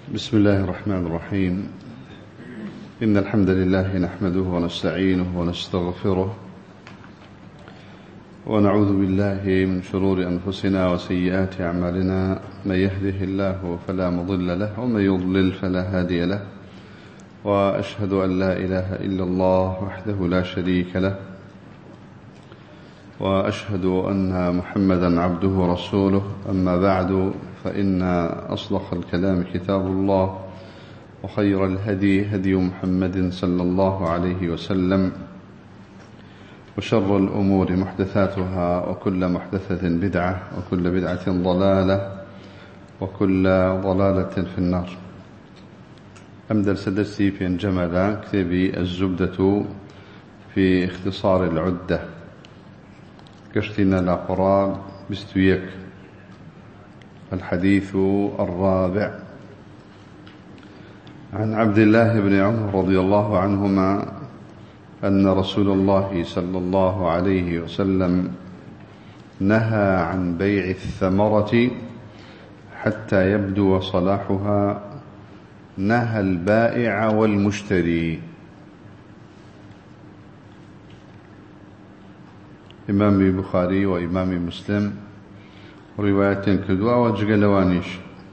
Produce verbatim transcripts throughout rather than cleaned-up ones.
بسم الله الرحمن الرحيم. إن الحمد لله نحمده ونستعينه ونستغفره ونعوذ بالله من شرور أنفسنا وسيئات أعمالنا. من يهده الله فلا مضل له ومن يضلل فلا هادي له، وأشهد أن لا إله إلا الله وحده لا شريك له، وأشهد أن محمدا عبده ورسوله. أما بعد، فإن أصدق الكلام كتاب الله، وخير الهدي هدي محمد صلى الله عليه وسلم، وشر الأمور محدثاتها، وكل محدثة بدعة، وكل بدعة ضلالة، وكل ضلالة في النار. أمدل سدرسي في انجمل كتابي الزبدة في اختصار العدة، كشتنا لقراب بستويك. الحديث الرابع عن عبد الله بن عمر رضي الله عنهما أن رسول الله صلى الله عليه وسلم نهى عن بيع الثمرة حتى يبدو صلاحها، نهى البائع والمشتري. إمام البخاري وإمام مسلم رواية كدوا وجقلوانيش.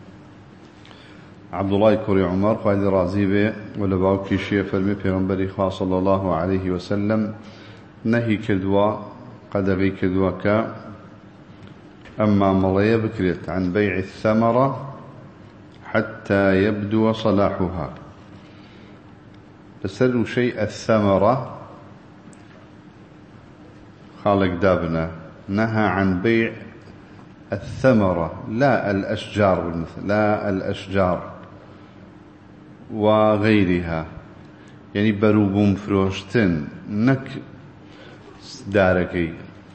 عبد الله كوري عمر قائد رازيبه ولباوكي شيء فرمي پیغمبري خاص صلى الله عليه وسلم نهي كدوا قدغي كدوا ك أما مضي بكرت عن بيع الثمرة حتى يبدو صلاحها. تسألوا شيء الثمرة خالق دابنا، نهى عن بيع الثمرة لا الأشجار، لا الأشجار وغيرها، يعني بروبوم فروشتن نك داركي،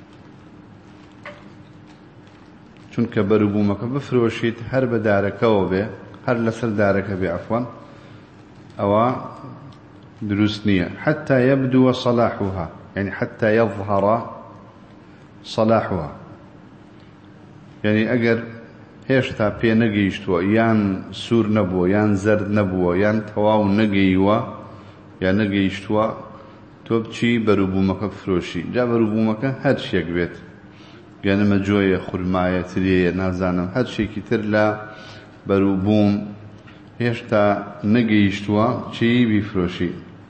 چونك بروبومك بفروشيت هر بدارك وبه هر لسر دارك بعفوا أو دروسنية. حتى يبدو صلاحها، يعني حتى يظهر صلاحها، يعني أجر هێشتا پێ نەگەیشتووە، یان سوور نەبووە، یان زەرد نەبووە، یان تەواو نەگەیوە، یان نەگەیشتووە، تۆ بچی بەرووبوومەکە بفرۆشی. جا بەرووبوومەکە هەر شتێک بێت، گەنمە جۆیە، خورمایە، ترێیە، نازانم هەر شتێکی تر لە بەرووبووم هێشتا نەگەیشتووە چی بیفرۆشی.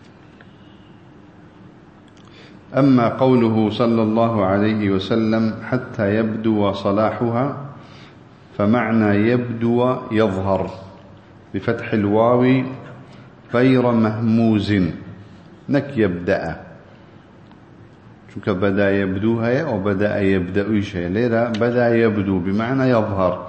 أما قوله صلى الله عليه وسلم حتى يبدو صلاحها، فمعنى يبدو يظهر بفتح الواو غير مهموز، نك يبدأ، شوك بدأ يبدوها وبدأ يبدأ شيء، ليرا بدأ يبدو بمعنى يظهر.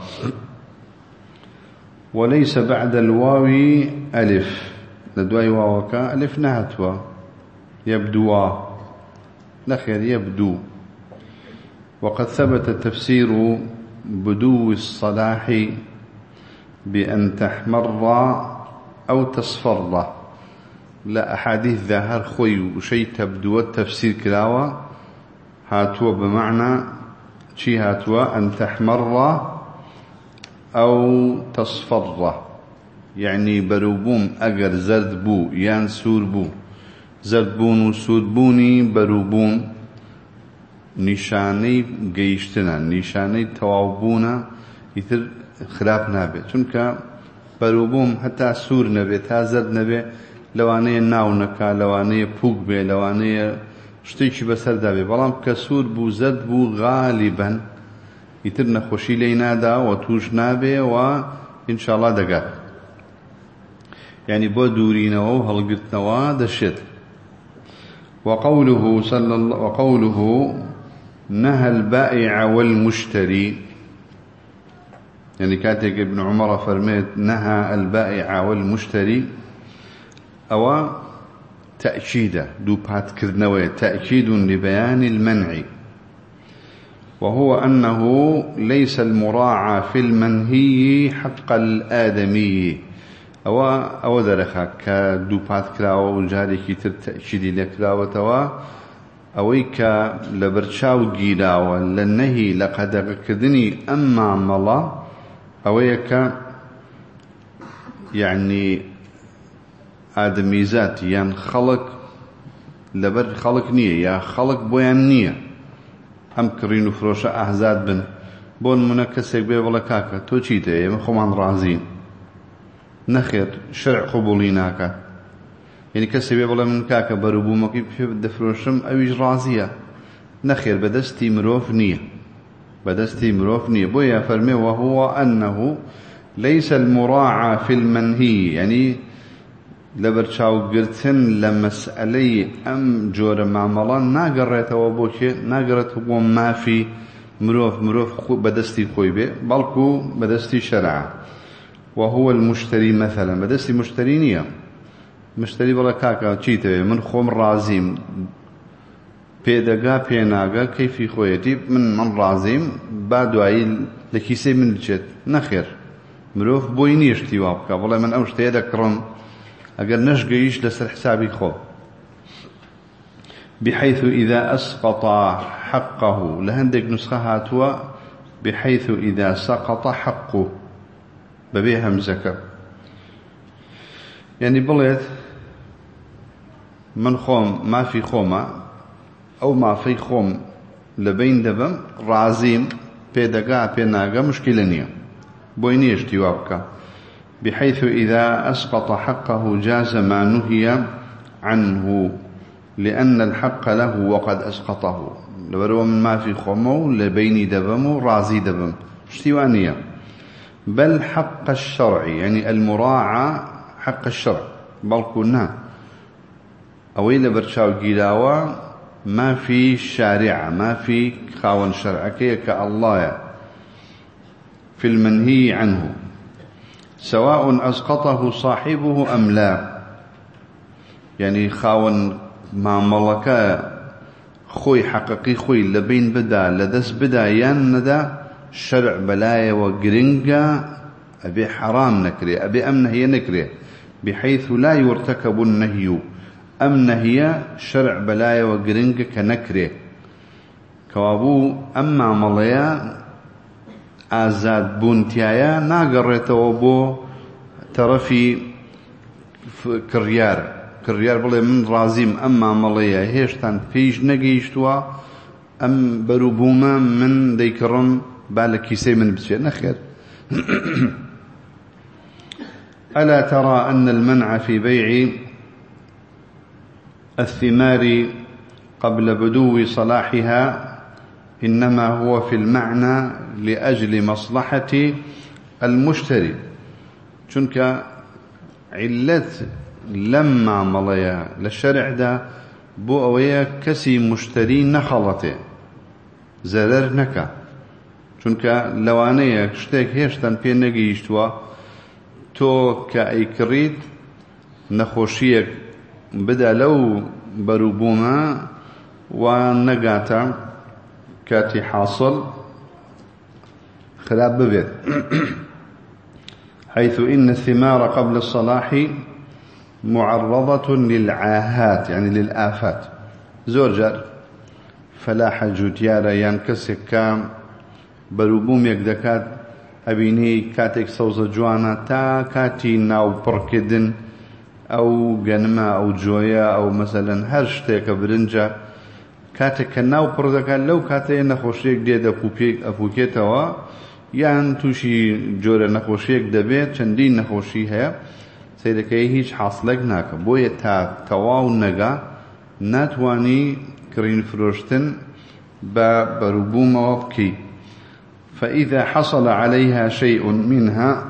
وليس بعد الواو ألف، لدواي واوك ألف نهتوا يبدوا نخير يبدو. وقد ثبت تفسير بدو الصلاح بأن تحمر أو تصفر، لا أحاديث ظاهر خوي وشي تبدو التفسير كلاوة هاتوا بمعنى شي هاتوا أن تحمر أو تصفر، يعني بروبوم أجر زرد بو يان سور بو، زرد بون وسود بوني بروبوم نیشانەی گەیشتنە، نیشانەی تەواوبوونە، ئیتر خراپ نابێت. چونکە بەرووبووم هەتا سوور نەبێت، تا زەرد نەبێت، لەوانەیە ناو نەکا، لەوانەیە پووک بێ، لەوانەیە شتێکی بەسەردا بێ. بەڵام کە سوور بوو زەرد بوو غالیبەن ئیتر نەخۆشی لێی نادا و توش نابێ و ئینشاءڵڵا دەگات، یعنی بۆ دوورینەوە و هەڵگرتنەوە دەشێت. وقوله صلى الله وقوله نهى البائع والمشتري، يعني كاتب ابن عمر فرميت نهى البائع والمشتري، أو تأكيد دوبات كرنوية، تأكيد لبيان المنع، وهو أنه ليس المراعى في المنهي حق الآدمي. أو أو درخا كدوبات كراوة وجاري كتر تأكيد لكراوة أويك لبرشاو جيلاوة للنهي لقد كدني أما ملا أويك يعني آدميزات يعني خلق لبر خلق نية يا خلق بويان نية هم كرين وفروشة أحزاد بن بون منكسك بي ولا كاكا تو چيته يا خمان رازين نخير شرع قبوليناك يعني كسي بي ولا من كاكا بربو مكي في دفروشم أويج رازية نخير بدستي مروف نية بدستي مروف نية بويا فرمي وهو أنه ليس المراعى في المنهي يعني لبرشاو قرتن لمسألة أم جور معملان ناقريت وابوكي ناقريت هو ما في مروف مروف بدستي خويبه بلكو بدستي شرعه وهو المشتري مثلا بدستي مشترينية مشتري بلا كاكا چيته من خوم رازيم بيدقا بيناقا كيفي خويتي من من رازيم بعد وعي لكيسي من الجد نخير مروف بوينيش تيوابكا والله من أوشتي ذكرن أقل نشقيش لسر حسابي خو بحيث إذا أسقط حقه لهندك نسخها توا بحيث إذا سقط حقه ببيها مزكر يعني بليت من خوم ما في خومة أو ما في خوم لبين دبم رازيم بيدقا بيناقا مشكلة نية بوينيش تيوابك بحيث إذا أسقط حقه جاز ما نهي عنه لأن الحق له وقد أسقطه لبرو من ما في خومه لبين دبم رازي دبم اشتوانية بل حق الشرع يعني المراعى حق الشرع بل كنا أويل برشاو قيلاوة ما في شارع ما في خاون شرع كالله في المنهي عنه سواء أسقطه صاحبه أم لا يعني خاون ما ملكا خوي حقيقي خوي لبين بدا لدس بدا ين ندا شرع بلايا وقرنقا أبي حرام نكري أبي أم نهي نكري بحيث لا يرتكب النهي أم نهي شرع بلايا وقرنقا كنكري كوابو أما مليا آزاد بونتيايا ناقريتو بو ترفي كريار كريار بلي من رازيم أما مليا هيشتان فيش نقيشتوا أم بروبوما من ديكرم بالكيسي من بسيط نخير ألا ترى أن المنع في بيع الثمار قبل بدو صلاحها إنما هو في المعنى لأجل مصلحة المشتري چونك علت لما مليا للشرع ده بو أويا كسي مشتري نخلته زرر نكا چونك لوانيك شتيك هيشتن پي نگيشتوا تو كأي كريد نخوشيك بدا لو بروبوما ونقاتا كاتي حاصل خلاب ببيت حيث إن الثمار قبل الصلاح معرضة للعاهات يعني للآفات زورجر فلاح جوتيارا ينكسك كام بروبوم يكدكات أبيني كاتك سوزة جوانا تا كاتي ناو بركدن أو جنما أو جويا أو مثلا هرشتك برنجا كاتك ناو بردكان لو كاتي نخوشيك ديدا أفوكيتوا يعني توشي جورا نخوشيك دبيت چندين نخوشي هيا سيدكي هيش حاصلك ناك بوية تا تواو نقا ناتواني كرين فروشتن بروبوم وبكي فإذا حصل عليها شيء منها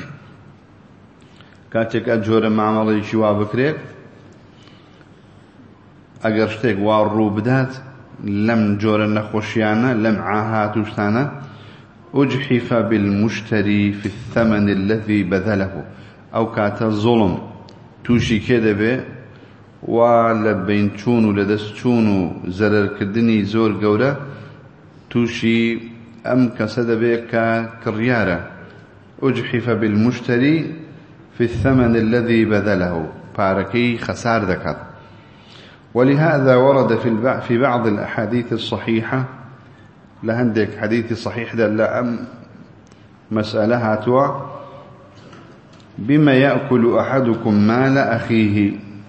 كاتك أجور معاملة شواب كريك أجر شتيك وارو بدات لم جور نخوشيانا لم عاهات وشتانا أجحف بالمشتري في الثمن الذي بذله أو كاتا ظلم توشي كده به ولبين تشونو لدس تشونو زرر كدني زور قولة توشي أم كسد به ككريارة أجحف بالمشتري في الثمن الذي بذله باركي خسار ذكر ولهذا ورد في في بعض الأحاديث الصحيحة لهندك حديث صحيح ده لا أم مسألة هاتوا بما يأكل أحدكم مال أخيه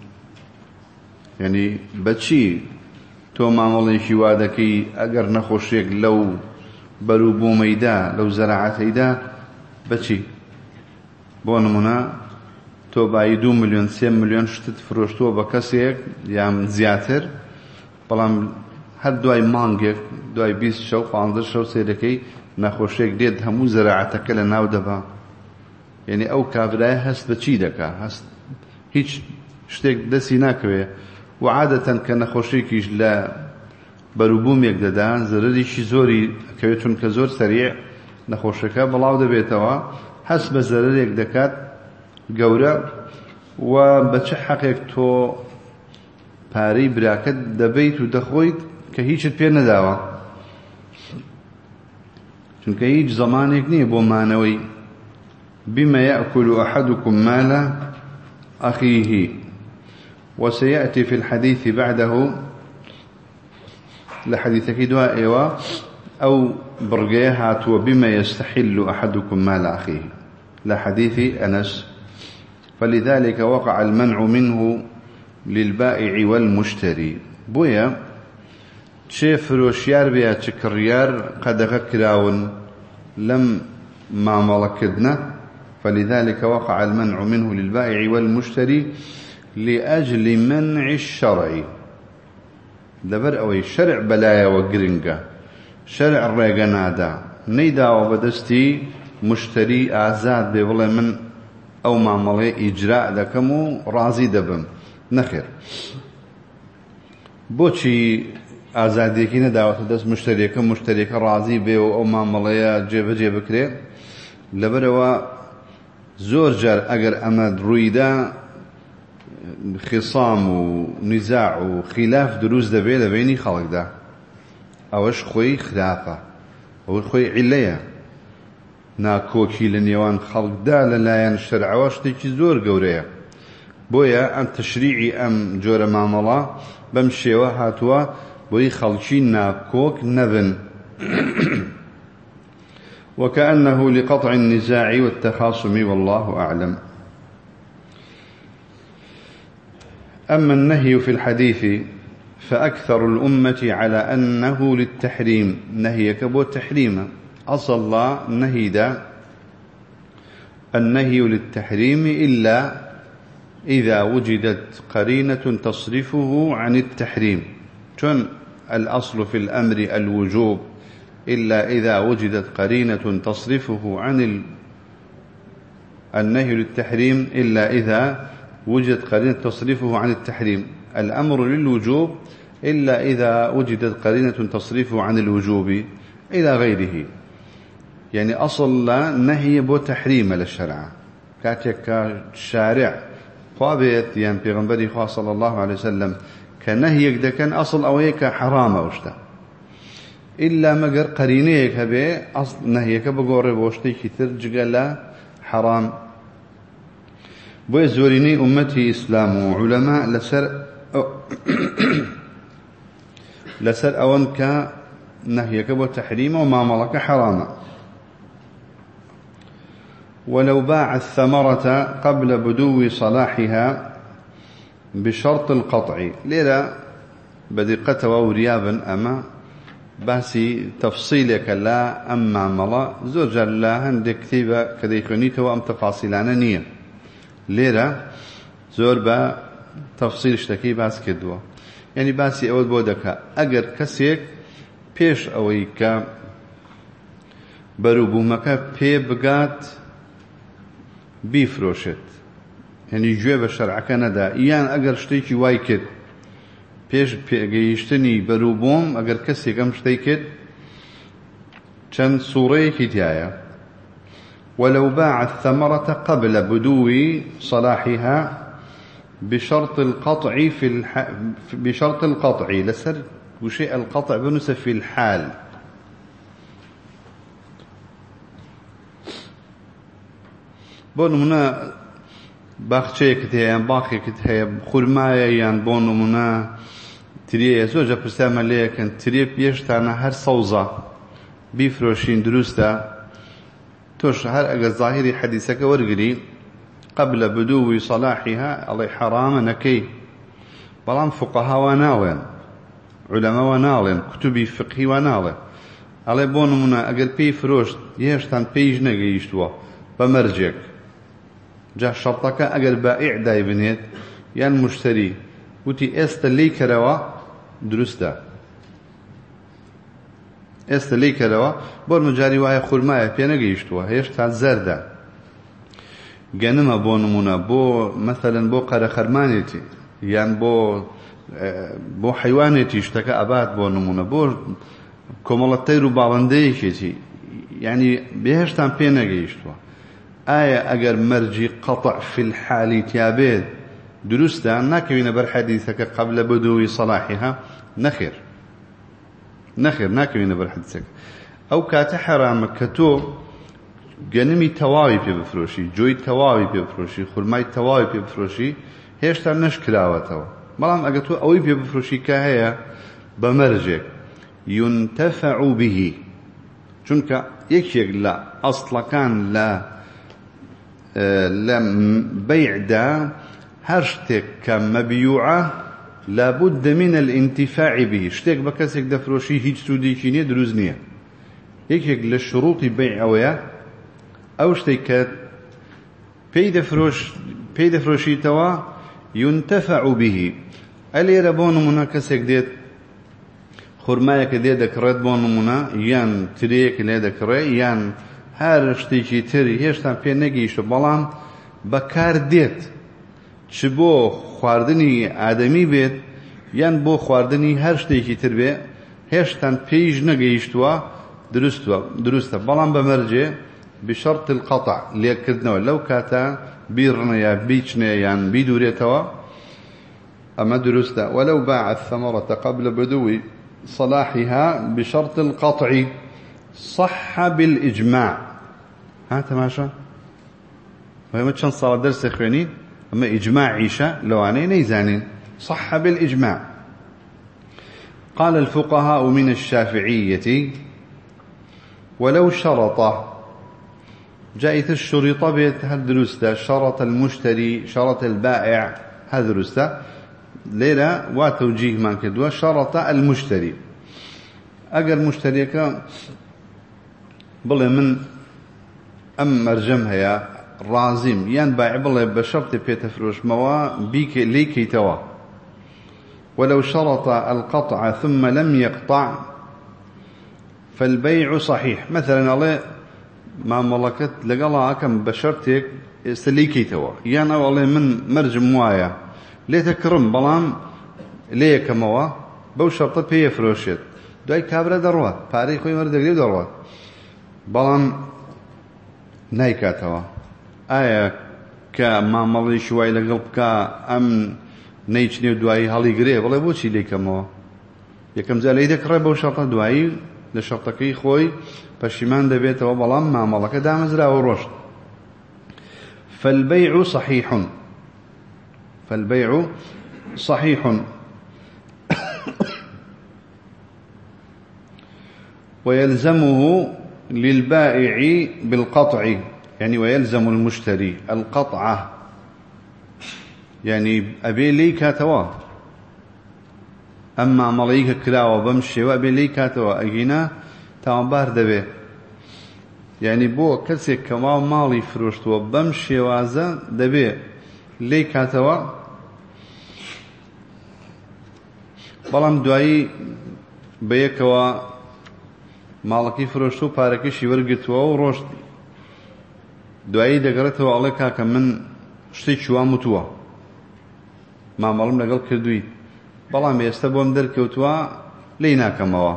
يعني بچي تو معاملەیەکی وا دەکەی ئەگەر نەخۆشیێک لەو بەرووبوومەیدا لەو زەراعەتەیدا بچی بۆ نمونە تۆ بای دو ملیۆن سێ ملیۆن شتت فرۆشتووە بە کەسێک یان زیاتر بەڵام هەر دوای مانگێک دوای بیست شەو پانزە شەو سێرەکەی نەخۆشیێک دێت هەموو زەراعەتەکە لە ناو دەبا یعنی ئەو کابرایە هەست بە چی دەکا هەست هیچ شتێک دەستی ناکەوێ و عادەتەن کە نەخۆشیێکیش لە بەرووبوومێک دەدا زەرەریشی زۆری ئەکەوێت چونکە زۆر سەریع نەخۆشەکە بڵاو دەبێتەوە هەست بە زەرەرێک دەکات گەورە و بە چه حەقێک تۆ پارەی براکەت دەبیت و دەخۆیت کە هیچت پێ نەداوە چونکە هیچ زەمانێک نییە بۆ مانەوەی بما يأكل أحدكم مال أخيه وسيأتي في الحديث بعده لحديثك دواء إيوا أو برقيهات وبما يستحل أحدكم مال أخيه لحديث أنس فلذلك وقع المنع منه للبائع والمشتري بويا شيف روشيار بيا شكريار قد غكراون لم ما ملكدنا فلذلك وقع المنع منه للبائع والمشتري لأجل منع الشرع دبر أوي شرع بلايا وقرنقة شرع الرقنادا نيدا وبدستي مشتري آزاد بيولا من أو معاملة إجراء دكمو رازي دبم نخير بوشي آزاديكي نداوة دست مشتريك مشتريك رازي بيو أو معاملة جيب جيب كري لبروا زور جار أجر أمد رويدا خصام ونزاع وخلاف دروز دبي لبيني خلق ده أوش خوي خلافة أو خوي عليا ناكوكي لنيوان خلق ده للايان الشرع واشتكي زور قوريا بويا أم تشريعي أم جور معاملة بمشي وهاتوا بوي خلقي ناكوك نذن وكأنه لقطع النزاع والتخاصم والله أعلم. أما النهي في الحديث فأكثر الأمة على أنه للتحريم نهي كبو التحريم أصل الله نهي دا النهي للتحريم إلا إذا وجدت قرينة تصرفه عن التحريم شون الأصل في الأمر الوجوب إلا إذا وجدت قرينة تصرفه عن ال... النهي للتحريم إلا إذا وجدت قرينة تصرفه عن التحريم الأمر للوجوب إلا إذا وجدت قرينة تصرفه عن الوجوب إلى غيره يعني أصل لا نهي بو تحريم للشرع كاتك شارع قابت يعني بيغنبري خواه صلى الله عليه وسلم كنهي يقدر كان أصل أويك حرام أوشتا إلا مقر قرينيك هبه أصل نهيك بقوري بوشتي كتر جقلا حرام بوي زوريني أمتي إسلام وعلماء لسر لسر أونك نهيك بتحريم وما ملك حراما ولو باع الثمرة قبل بدو صلاحها بشرط القطع لذا بدقة وريابا أما باسي تفصيلك لا أما ملا زوج لا هندك كتيبة كذيكونيته وأم تفاصيلان نية ليرة زور با تفصيل اشتكي باس كدوا يعني باسي أول بودك أجر كسيك بيش أويك بروبومك بي بقات بيفروشت يعني جواب الشرع كان دا إيان أجر شتيكي وايكد بيش بيشتني بروبوم أجر كسيك أم شتيكد كان صوريكي تيايا ولو باع الثمرة قبل بدو صلاحها بشرط القطع في الح... بشرط القطع لسر وشيء القطع بنس في الحال بون منا باخچه كتهيا باخي كتهيا خرمايا يان بون منا تريه زوجة برسامة ليه كان تريه بيشتانا هر صوزة بيفروشين دروستا توش هر اگر ظاهري حديثك ورقري قبل بدو صلاحها الله حرام نكي بلان فقهاء ونالين علماء ونالين كتبي فقهي ونالين الله بونمنا اگر بي فروشت يهشتان بيج نگيشتوا بمرجك جا شرطك اگر بائع داي بنيت يان مشتري وتي است لي كروا درستا است لي كروا بون مجاري واي خرمايه بي نگيشتوا هيشتان زردا گەنمە بۆ نمونە بۆ مثلەن بۆ قەرە خەرمانێتی یان بۆ بۆ حیوانێتی شتەکە ئەبات بۆ نمونە بۆ کۆمەڵە تەیر و باڵندەیەکێتی یعنی بێهێشتان پێ نەگەیشتووە ئایا ئەگەر مەرجی قەطع فی الحالی تیابێت دروستە ناکەوینە بەر حەدیثەکە قبل بدوی صلاحها نەخێر نەخێر ناکەوینە بەر حەدیثەکە ئەو کاتە حرامە کە تۆ گەنمی تەواوی پێ بفرۆشی جۆی تەواوی پێ بفرۆشی خورمای تەواوی پێ بفرۆشی هێشتا نەشکراوەتەوە بەڵام ئەگە تۆ ئەوەی پێ بفرۆشی کە هەیە بە مەرجێک ينتفع به چونکە یەکێک لە ئەسڵەکان لە لە بەیعدا هەر شتێک کە مەبیوعە لابد من الانتفاع به شتێک بە کەسێک دەفرۆشی هیچ سوودێکی نییە دروست نییە یەکێک لە شروطی بەیع ئەوەیە ئەو شتێک کە پێی دەفرۆشیتەوە ينتفع به ئەلێرە بۆ نمونە کەسێک دێت خورمایەکە دێ دەکڕێت بۆ نمونە یان ترەیەک لێ دەکڕێت یان هەر شتێکی تری هێشتا پێ نەگەیشتە بەڵام بەکار دێت چ بۆ خواردنی ئادەمی بێت یان بۆ خواردنی هەر شتێکی تر بێ هێشتان پێیش نەگەیشتووە دروستە بەڵام بەمەرجێ بشرط القطع لێکردنەوە لەو کاتە بیڕنە یا بیچنێ یان بیدورێتەوە ئەمە دروستە ولو باع الثمرة قبل بدو صلاحها بشرط القطع صح بالإجماع ها تماشا وهي چەند ساڵ دەرسێ خوێنین ئەمە إجماع عيشة لەوانەی نەیزانین صح بالإجماع قال الفقهاء من الشافعية ولو شرط جائت الشريطة بيت هل درسته شرط المشتري شرط البائع هل درسته ليلة وتوجيه ما كدوا شرط المشتري أجر مشتريك بلي من أم مرجمها يا رازم ين بايع بلي بشرط بيت فروش موا بيك ليكي توا ولو شرط القطع ثم لم يقطع فالبيع صحيح مثلا الله ما ملكت لقلا كم بشرتك استليكي توا يعني والله من مرجم وايا ليه تكرم بلام ليه كموا بو شرطة بيه فروشت دوای کابرا دەڕوات پارەی خۆی وەردەگرێ دەڕوات بەڵام نایکاتەوە ئایا کە مامەڵی شوای لەگەڵ بکە ئەم نەیچنێ و دوایی هەڵیگرێ بڵێ بۆچی لێکەمەوە یەکەم جا لێی دەکڕێ بەو شەرتە دوایی لە شەرتەکەی خۆی پەشیمان دەبێتەوە بەڵام مامەڵەکە دامەزراوە ڕۆشت فالبيع صحيح فالبيع صحيح ويلزمه للبائع بالقطع يعني ويلزم المشتري القطعة يعني أبي لي كاتوا أما مليك كلاوة بمشي وأبي لي كاتوا أجينا تامبار دبي يعني بو كسي كما مالي فروشتوا بمشي وازا دبي لي كاتوا بلام دوائي بيكوا ماڵەکەی فرۆشت و پارەکەشی وەرگرتووە و ڕۆشتی دوایی دەگەڕێتەوە ئەڵێ کاکە من شتێکی وام وتووە مامەڵم لەگەڵ کردووی بەڵام ئێستا بۆم دەرکەوتووە لێی ناکەمەوە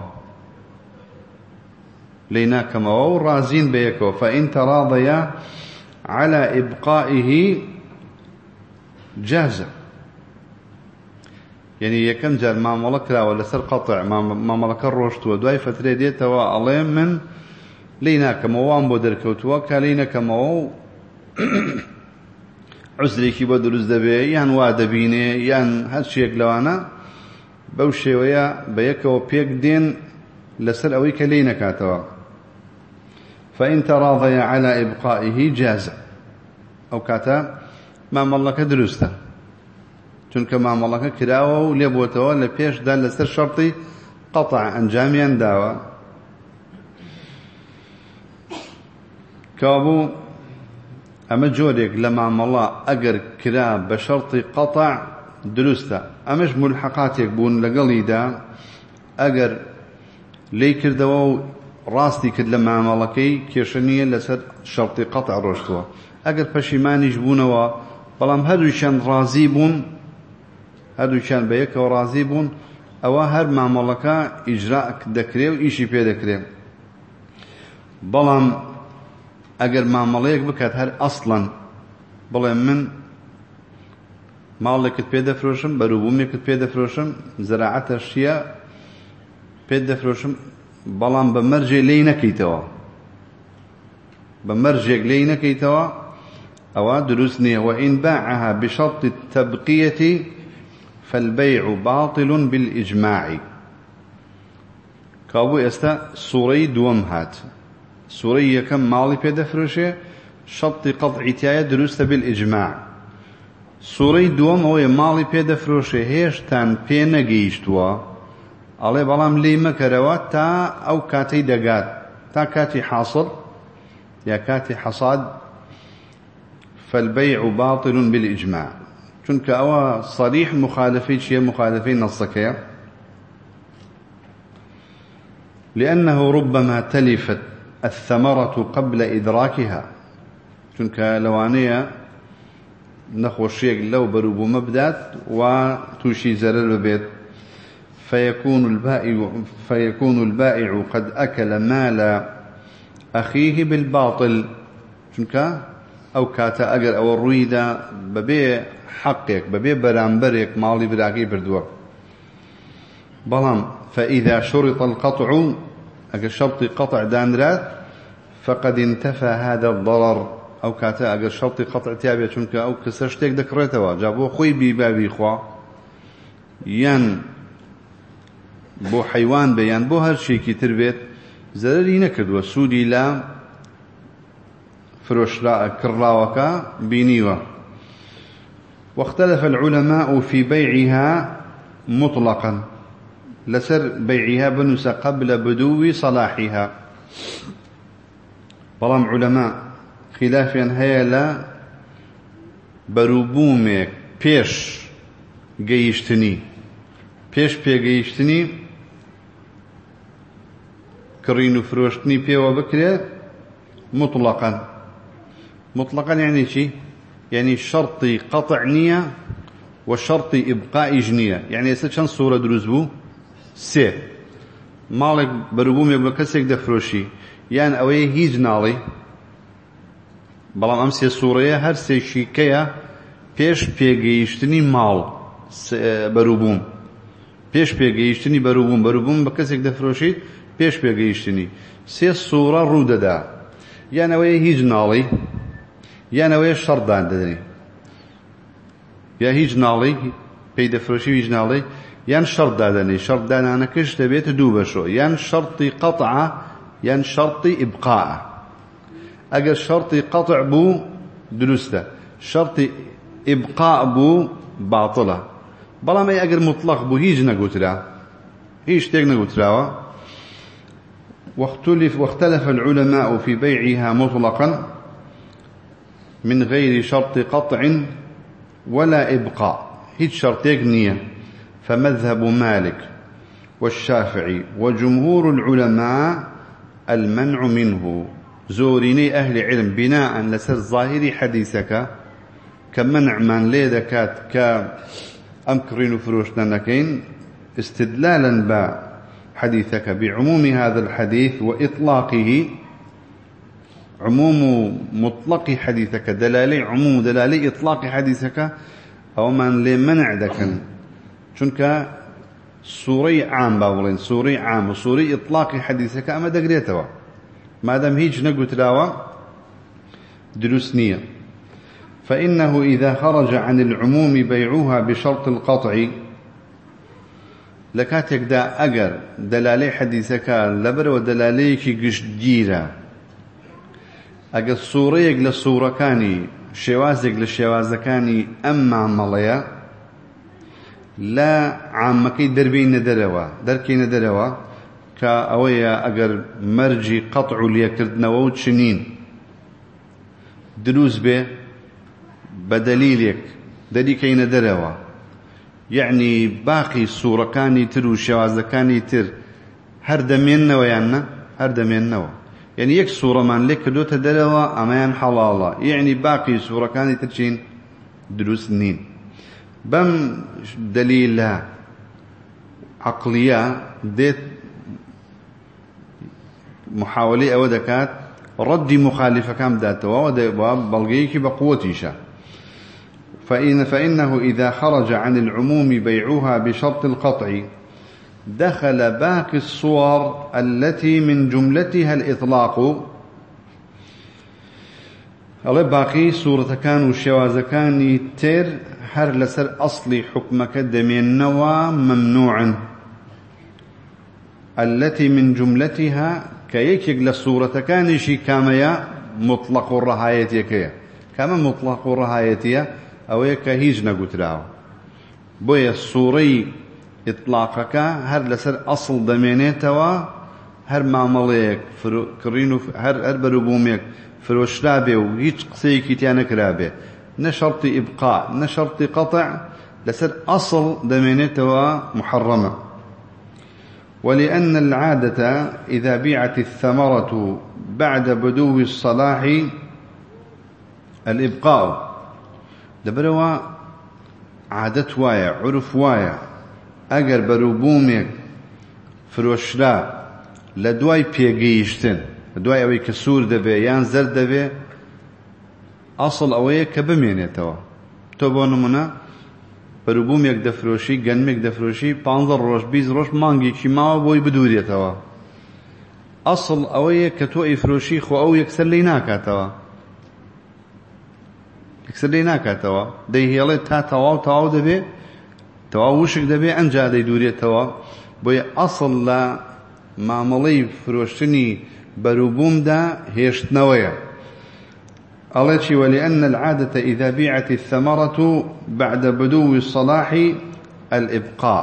لێی ناکەمەوە و ڕازین بەیەکەوە فإن تراضيا على إبقائه جاز يعني يكم جار مامەڵە کراوە لەسەر قەطع مامەڵەکە ڕۆشتووە دوای فترێ دێتەوە ئەڵێ من لێی ناکەمەوە وام بۆ دەرکەوتووە کا لێی نەکەمەوە و عوزرێکی بۆ دروست دەبێ یان وا دەبینێ یان هەر شتێک لەوانە بەو شێوەیە بەیەکەوە پێک دێن لەسەر ئەوەی کە لێی نەکاتەوە فإن تراضيا على إبقائه جاز أو كاتا مامەڵەکە دروستە، چونکە مامەڵەکە کراوە و لێبووتەوە لە پێشدا لەسەر شەرتی قەطع ئەنجامیان داوە. کەوابوو ئەمە جۆرێک لە مامەڵە ئەگەر کرا بە شەرتی قەطع دروستە. ئەمەش ملحقاتێک بوون لەگەڵیدا ئەگەر لێی کردەوە و ڕاستی کرد لە مامەڵەکەی کێشە نییە لەسەر شەرتی قەطع ڕۆشتووە. ئەگەر پەشیمانیش بوونەوە بەڵام هەردووشیان ڕازی بوون، هەردووشیان بە یەکەوە ڕازی بوون، ئەوە هەر مامەڵەکە ئیجرا دەکرێ و ئیشی پێ دەکرێ. بەڵام ئەگەر مامەڵەیەک بکات هەر ئەسڵەن بڵێ من ماڵێکت پێ دەفرۆشم، بەرووبوومێکت پێ دەفرۆشم، زەراعەتە شیە پێ دەفرۆشم، بەڵام بە مەرجێ لێی نەکەیتەوە، بە مەرجێک لێی نەکەیتەوە، ئەوە دروست نییە. وئین باعها بشەرط التەبقیة فالبيع باطل بالإجماع. کابوو ئێستا سوورەی دووەم هات. سوورەی یەکەم ماڵی پێ دەفرۆشێ، شەرتی قەطعی تایە دروستە بالئیجماع. سوورەی دووەم ئەوەیە ماڵی پێ دەفرۆشێ هێشتان پێ نەگەیشتووە، ئەڵێ بەڵام لێی مەکەرەوە تا ئەو کاتەی دەگات، تا کاتی حاصل یا کاتی حەساد، فالبيع باطل بالإجماع. چونکە ئەوە صریح مخالفەی چییە؟ مخالفەی نەسەکەیە. لأنه ربما تلفت الثمرة قبل إدراكها، چونکە لەوانەیە نەخۆشیەک لەو بەرووبوومە بدات و تووشی زەرەر ببێت. فيكون البائع فيكون البائع قد أكل مال أخيه بالباطل، چونکە ئەو کاتە ئەگەر ئەوە ڕوویدا بەبێ حەقێک بەبێ بەرامبەرێک ماڵی براکەی بردووە. بەڵام فإذا شرط القطع، ئەگەر شەرتی قەطع دانرات، فقد انتفى هذا الضرر. ئەو کاتە ئەگەر شەرتی قەطع تیابێت، چونکە ئەو کەسە شتێک دەکڕێتەوە، جا بۆ خۆی بیبابی خوا یان بۆ حەیوان بێ یان بۆ هەر شتێکی تر بێت، زەرەری نەکردووە، سوودی لە فرۆشرا کڕاوەکە بینیوە. واختلف العلماء في بيعها مطلقا، لسر بيعها بنوس قبل بدو صلاحها. بلام علماء خلافا هيا لا بروبومك بيش جيشتني بيش بي جيشتني كرينو فروشتني بي وبكرة مطلقا. مطلقا يعني شي؟ يعني شرطي قطع نية وشرطي إبقاء جنية. يعني يسا صورة دروزبو سي مالك بروبوم يبقى كسيك دفروشي يعني أوي هيج نالي بلام أمسي صورة هر سي شيكيا بيش بيجيشتني مال بروبوم، بيش بيجيشتني بروبوم، بروبوم بكسيك دفروشي بيش بيجيشتني سي صورة رودة دا يعني أوي هيج نالي يعني أوي شرط داندني يا هيج نالي بي دفروشي هيج نالي يعني شرط دادني شرط دانا أنا كش تبيت دوبشو يعني شرطي قطعة يعني شرطي إبقاء. أجر شرطي قطع بو درسته، شرطي إبقاء بو باطلة. بلا ما أجر مطلق بو هيج نقولتلا هيج تيج نقولتلا. واختلف واختلف العلماء في بيعها مطلقا من غير شرط قطع ولا إبقاء، هيج شرطيك نية. فمذهب مالك والشافعي وجمهور العلماء المنع منه. زوريني أهل علم بناء لسر ظاهر حديثك كمنع من ليدكات كأمكرين فروشنا نكين استدلالا بحديثك بعموم هذا الحديث وإطلاقه، عموم مطلق حديثك دلالي عموم دلالي إطلاق حديثك أو من لمنع دكن. چونکە سوورەی عام با بڵێن سوورەی عام و سوورەی ئیطلاقی حەدیثەکە ئەمە دەگرێتەوە مادام هیچ نەگوتراوە دروست نییە. فإنه إذا خرج عن العموم بيعها بشرط القطع لكاتێکدا ئەگەر دەلالەی حەدیثەکە لەبەرەوە دەلالەیەکی گشتگیرە، ئەگەر سوورەیەک لە سوورەکانی شێوازێک لە شێوازەکانی ئەم مامەڵەیە لە عامەکەی دەربێنە دەرەوە دەرکەینە دەرەوە کە ئەوەیە ئەگەر مەرجی قەطع و لێکردنەوە و چنین دروست بێ بە دەلیلێک دەریکەینە دەرەوە، یعنی باقی سوورەکانی تر و شێوازەکانی تر هەر دەمێننەوە یان نە؟ هەر دەمێننەوە. یعنی یەک سوورەمان لێ کردوتە دەرەوە ئەمەیان حەڵاڵە، یعنی باقی سوورەکانی تر چین؟ دروست نین. بەم دەلیلە عەقلیە دێت محاولەی ئەوە دەکات ڕەدی مخالفەکان بداتەوە و بەڵگەیەکی بە قووەتیشە. فإن فإنه إذا خرج عن العموم بيعها بشرط القطع دخل باقي الصور التي من جملتها الإطلاق. الله باقي صورة كان والشواز كان تر هر لسر أصلي حكمك دمين نوى ممنوعا التي من جملتها كيكيك للصورة كان شي كاميا مطلق الرهايتية كما مطلق الرهايتية أو يكهيج نقول راو بويا الصوري إطلاقك هر لسر أصل دمينيتوا هر معامليك فرو كرينو هر هر بروبوميك فروشرابه وهيج قصيكي تيانا كرابه نشرط إبقاء نشرط قطع لسر أصل دمينيتوا محرمة. ولأن العادة إذا بيعت الثمرة بعد بدو الصلاح الإبقاء دبروا عادة وايا عرف وايا ئەگەر بەروبوومێک فرۆشرا لە دوای پێگەیشتن لە دوای ئەوەی کە سوور دەبێ یان زەرد دەبێ ئەسڵ ئەوەیە کە بمێنێتەوە. تۆ بۆ نمونە بەروبوومێک دەفرۆشی گەنمێک دەفرۆشی پانزە ڕۆژ بیست ڕۆژ مانگێکی ماوە بۆی بدوورێتەوە. ئەسڵ ئەوەیە کە تۆ ئەیفرۆشی خۆ ئەو یەکسەر لێی ناکاتەوە یەکسەر لێی ناکاتەوە دەیهێڵێت تا تەواو تەواو دەبێ تەواو وشک دەبێ ئەنجا دەیدوورێتەوە. بۆیە ئەسڵ لە مامەڵەی فرۆشتنی بەروبوومدا هێشتنەوەیە. أڵێکی ولأن العادة إذا بيعت الثمرة بعد بدو الصلاح الإبقاء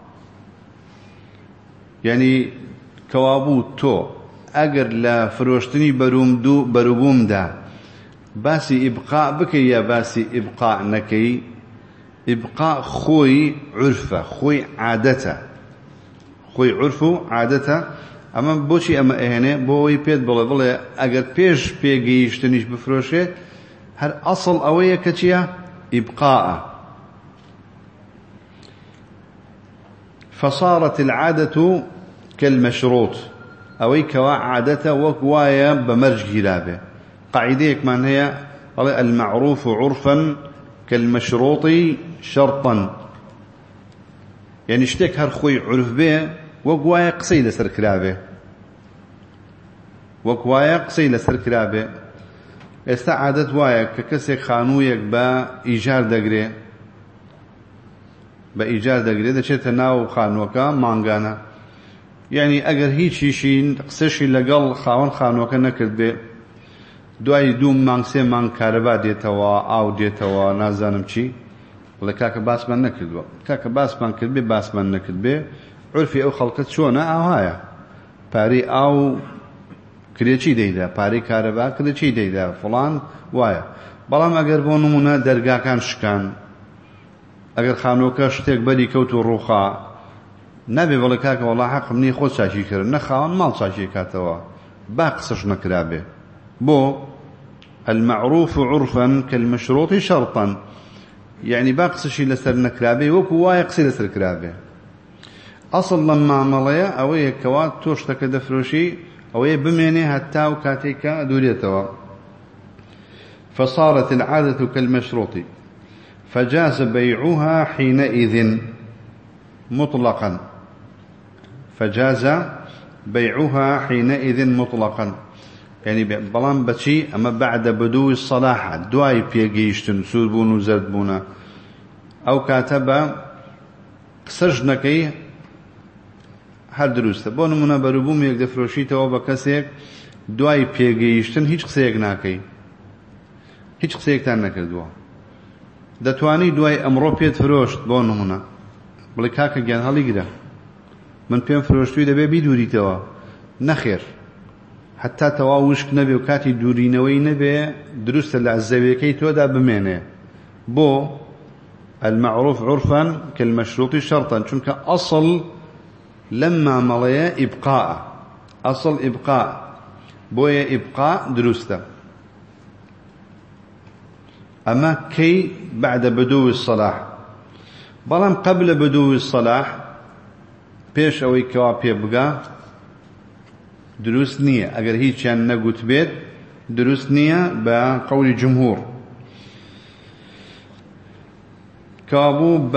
يعني كوابو تو أجر لا فروشتني بروم دو بروبوم دا باسي إبقاء بكي يا باسي إبقاء نكي إبقاء خوي عرفة خوي عادته خوي عرفه عادته أما بوشي أما إهنة بوي بيت بلا بلا أجر بيش بيجيشتنيش بفروشه هر أصل أوية كتيا إبقاء. فصارت العادة كالمشروط أوي كوا عادته وكوايا بمرج جلابه. قاعدة من هي المعروف عرفا كالمشروط شرطا يعني اشتك هر خوي عرف به وقوايا قصيلة سر كلابه وقوايا قصيلة سر كلابه استعادت وايا ككسي خانويك با إيجار دقري با إيجار دقري دا چه تناو خانوكا مانغانا يعني اگر هيچي شين قصيشي لقل خاون خانوكا نكرد به دوای دوم مانگ سێ مانگ کارەبا دێتەوە ئاو دێتەوە نازانم چی وڵێ کاکە باسمان نەکردووە کاکە باسمان کرد بێ باسمان نەکرد بێ عرفی ئەو خەڵکە چۆنە ئاوایە پارەی ئاو کرێکی دەیدا پارەی کارەبا کرێکی دەیدا فڵان وایە. بەڵام ئەگەر بۆ نمونە دەرگاکان شکان ئەگەر خانۆکە شتێک بەری کەوت و ڕووخا نابێ بڵێ کاکە وەڵا حەقم نییە خۆ چاکی کرد نەخاوەن ماڵ چاکی کاتەوە با قسەش نەکرابێ. بو المعروف عرفا كالمشروط شرطا يعني باقصشي لسر نكرابي وكو يقصي لسر كرابي. أصل لما عمليا أوي كوات توشتك دفروشي أوي بميني حتى وكاتيك دوريتوا. فصارت العادة كالمشروط فجاز بيعها حينئذ مطلقا فجاز بيعها حينئذ مطلقا يعني بلان بچي أما بعد بدو الصلاح دواي بيجيشتن سوربون وزردبونا أو كاتبا سجنكي هر دروسته بون منا بروبوم يك دفروشي تو بكسيك دواي بيجيشتن هيج قسيك ناكي هیچ قسەیەکتان نەکردووە دەتوانی دوای ئەمڕۆ پێت فرۆشت بۆ نمونە بڵێ کاکە گیان هەڵیگرە من پێم فرۆشتووی دەبێ بیدووریتەوە نەخێر حتا تەواو وشک نەبێ و کاتی دوورینەوەی نەبێ دروستە لە زەویەکەی تۆدا بمێنێ بۆ المعروف عرفا كالمشروط شرطا چونکە ئەسڵ لەم مامەڵەیە ئیبقاء ئەسڵ ئیبقاء بۆیە ئیبقاء دروستە أما كي بعد بدو الصلاح بلام قبل بدو الصلاح بيش أوي كوابي بقى دروس نية أجر هيك كان نقول بيت دروس نية بقول الجمهور كابو ب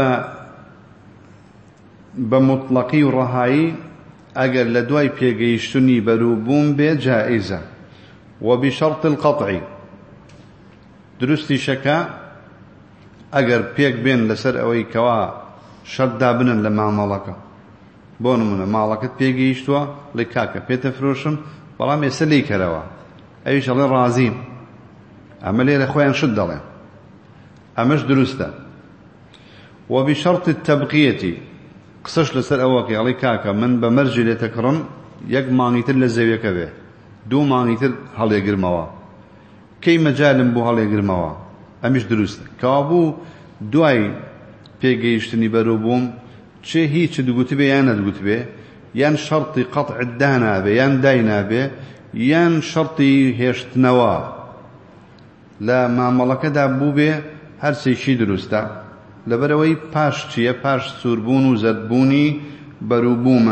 بمطلقي ورهاي أجر لدواي بيجيشتني بروبون بجائزة وبشرط القطع درستی شەکە ئەگەر پێک بێن لەسەر ئەوەی کەوا شەردا بنن لە مامەڵەکە بۆ نمونە ماڵەکەت پێگەیشتووە لێ کاکە پێتە فرۆشم بەڵام ئێستا لێی کەرەوە ئەویش ئەڵێ ڕازیم ئەمە لێرە خۆیان شت دەڵێن ئەمەش دروستە وبشرط التبقية قسەش لەسەر ئەوەکە ئەڵێ کاکە من بە مەرجی لێتەکڕم یەک مانگیتر لە زەویەکە بێ دوو مانگیتر هەڵێگرمەوە كي مجالم بو هالي قرموا أمش درست كابو دواي بيجيشتني بروبوم شيء هي شو تقول بي أنا تقول بي يان شرطي قطع الدهنا بي يان داينا بي يان شرطي هيشت نوا لا ما ملك دابو بي هر شيء درستا لبروي باش شيء باش سوربون وزدبوني بروبوما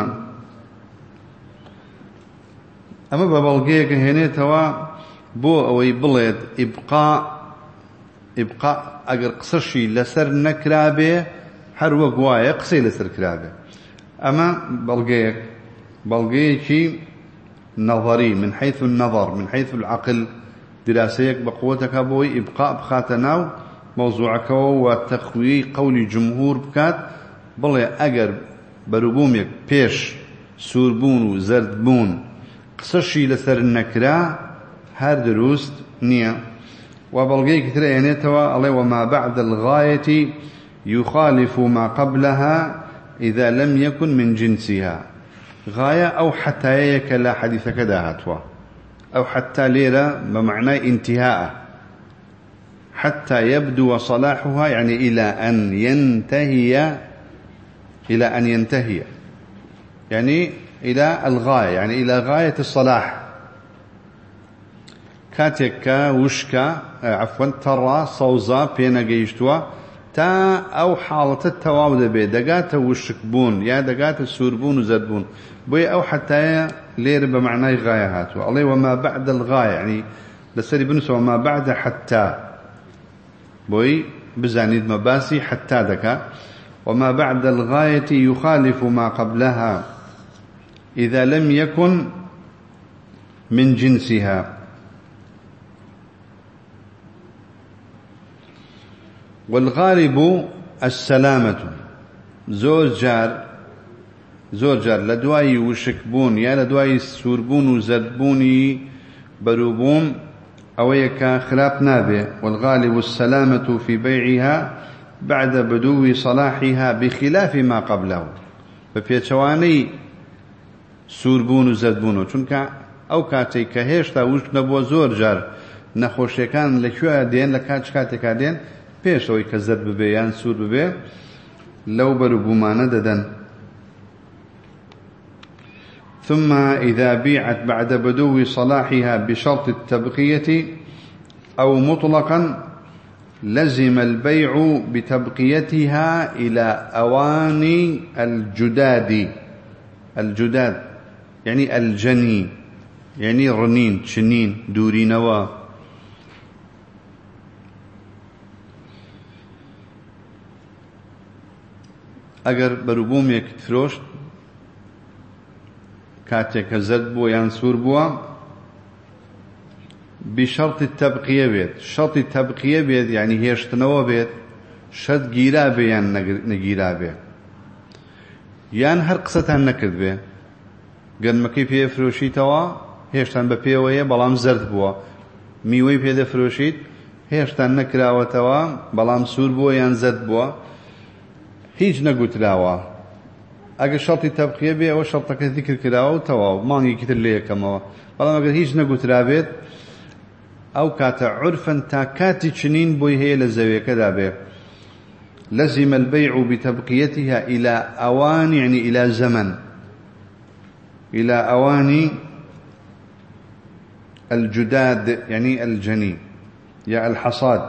أما ببلغيك هنا توا بۆ ئەوەی بڵێت ئیبقاء ئیبقاء ئەگەر قسەشی لەسەر نەکرابێ هەر وەک وایە قسەی لەسەر کرابێ ئەمە بەڵگەیەک بەڵگەیەکی نەظەری من حيث النظر من حيث العقل دراسەیەک بەقوتەکە بۆی ئیبقاء بخاتە ناو مەوزوعەکەەوە و تەخویی قەولی جمهور بکات بڵێ ئەگەر بەروبوومێک پێش سووربوون و زەردبوون قسەشی لەسەر نەکرا هر دروست نية وبلغي كثير ينتوى الله وما بعد الغاية يخالف ما قبلها إذا لم يكن من جنسها غاية أو حتى يك لا حديث كذا هاتوا أو حتى ليرة بمعنى انتهاء حتى يبدو صلاحها يعني إلى أن ينتهي إلى أن ينتهي يعني إلى الغاية يعني إلى غاية الصلاح كاتك وشكا عفوا ترى صوزا بينا جيشتوا تا أو حالة التواود بي دقات وشكبون يا دقات السوربون وزدبون بي أو حتى لير بمعنى غاية هاتوا الله وما بعد الغاية يعني لسري بنسوا وما بعد حتى بي بزانيد مباسي حتى دكا وما بعد الغاية يخالف ما قبلها إذا لم يكن من جنسها والغالب السلامة زور جار زور جار لدواي وشكبون يا لدواي سوربون وزربوني بروبوم أويك خلاف نابه والغالب السلامة في بيعها بعد بدو صلاحها بخلاف ما قبله فبيتشواني سوربون وزربون چونك أو كاتي كهشتا وش نبو زور جار نخوشيكان لكوا دين لكاتش كاتي كادين پێشەوەی کە زەرد ببێ یان سوور ببێ لەو بەروبوومانە دەدەن ثم إذا بيعت بعد بدو صلاحها بشرط التبقية أو مطلقا لزم البيع بتبقيتها إلى أواني الجداد الجداد يعني الجني يعني رنين شنين دوري نوا اگر بروبومێک فرۆشت کاتێک کە زەرد بووە یان سوور بووە بشرط التبقية بێت شرطی تەبقیە بێت یعنی هێشتنەوە بێت شەرت گیرا بێ یان نەگیرا بێ یان هەر قسەتان نەکرد بێ گەنمەکەی پێ فرۆشیتەوە هێشتان بە پێوەیە بەڵام زەرد بووە میوەی پێدەفرۆشیت هێشتا نەکراوەتەوە بەڵام سوور بووە یان زەد بووە هیچ نەگوتراوە ئەگەر شەرتی تەبقیە بێ ئەوە شەرتەکە ذیکر کراوە و تەواو مانگێکی تر لێ یەکەمەوە بەڵام ئەگەر هیچ نەگوترابێت ئەو کاتە عورفەن تا کاتی چنین بۆی هەیە لە زەویەکەدا بێ لزم البيع بتبقيتها إلى أوان يعني إلى زمن إلى أوان الجداد يعني الجني يا الحصاد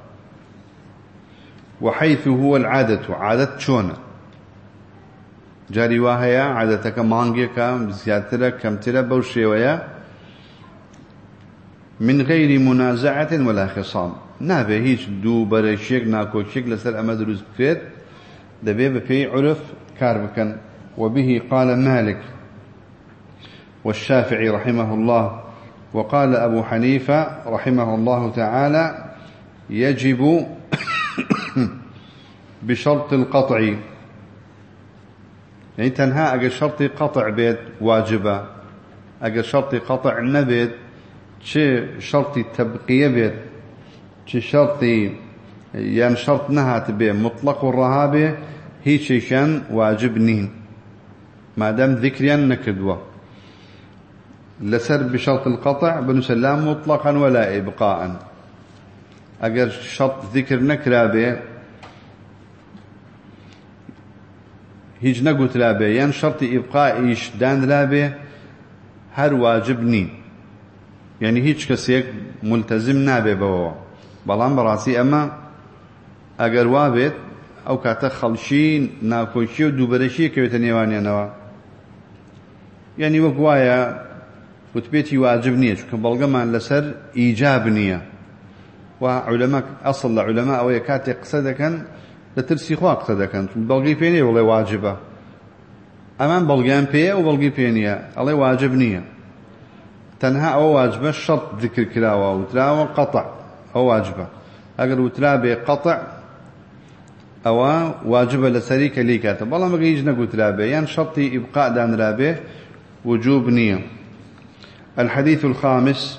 وحيث هو العادة عادة شون جاري واهيا عادتك مانجيك بزيادتك كمتلا بوشي ويا من غير منازعة ولا خصام نابه هيش دو برشيك ناكوشيك لسر أما دروز بكريت دبي بفي عرف كاربكا وبه قال مالك والشافعي رحمه الله وقال أبو حنيفة رحمه الله تعالى يجب بشرط القطع يعني تنهى أجل شرط قطع بيت واجبة أجل شرط قطع نبيت شي شرط تبقية بيت شي شرطي يعني شرط نهات به مطلق الرهابه هي شيشان واجب نين ما دام ذكريا نكدوه لسر بشرط القطع بنسلام مطلقا ولا إبقاء أجر شرط ذكر نكرا به هيج نقول لابه يعني شرط إبقاء إيش دان لابه هر واجب نين يعني هيج كسيك ملتزم نابه بوا بلان براسي أما أجر وابد أو كاتا خلشين ناكوشي ودوبرشي كويتنيواني نوا يعني وقوايا وتبيتي واجب نية كبلغمان لسر إيجاب نية وعلماء أصل لعلماء أو يكاتي قصدكا لترسي خوا قصدكا بلغي بيني ولا واجبة أمان بلغان بيه وبلغي بيني الله واجب نية تنهى أو واجبة شرط ذكر كلاوة وتلاوة قطع أو واجبة أقل وتلابي قطع أو واجبة لسريك لي كاتب والله ما يجينا قلت لابي يعني شرطي إبقاء دان رابي وجوب نية. الحديث الخامس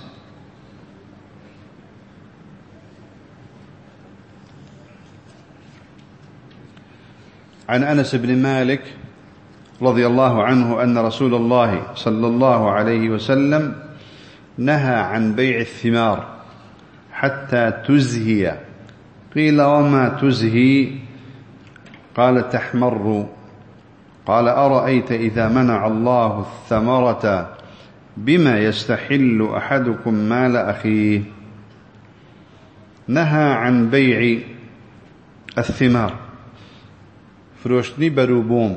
عن أنس بن مالك رضي الله عنه أن رسول الله صلى الله عليه وسلم نهى عن بيع الثمار حتى تزهي قيل وما تزهي قال تحمر قال أرأيت إذا منع الله الثمرة بما يستحل أحدكم مال أخيه. نهى عن بيع الثمار فروشتني بروبوم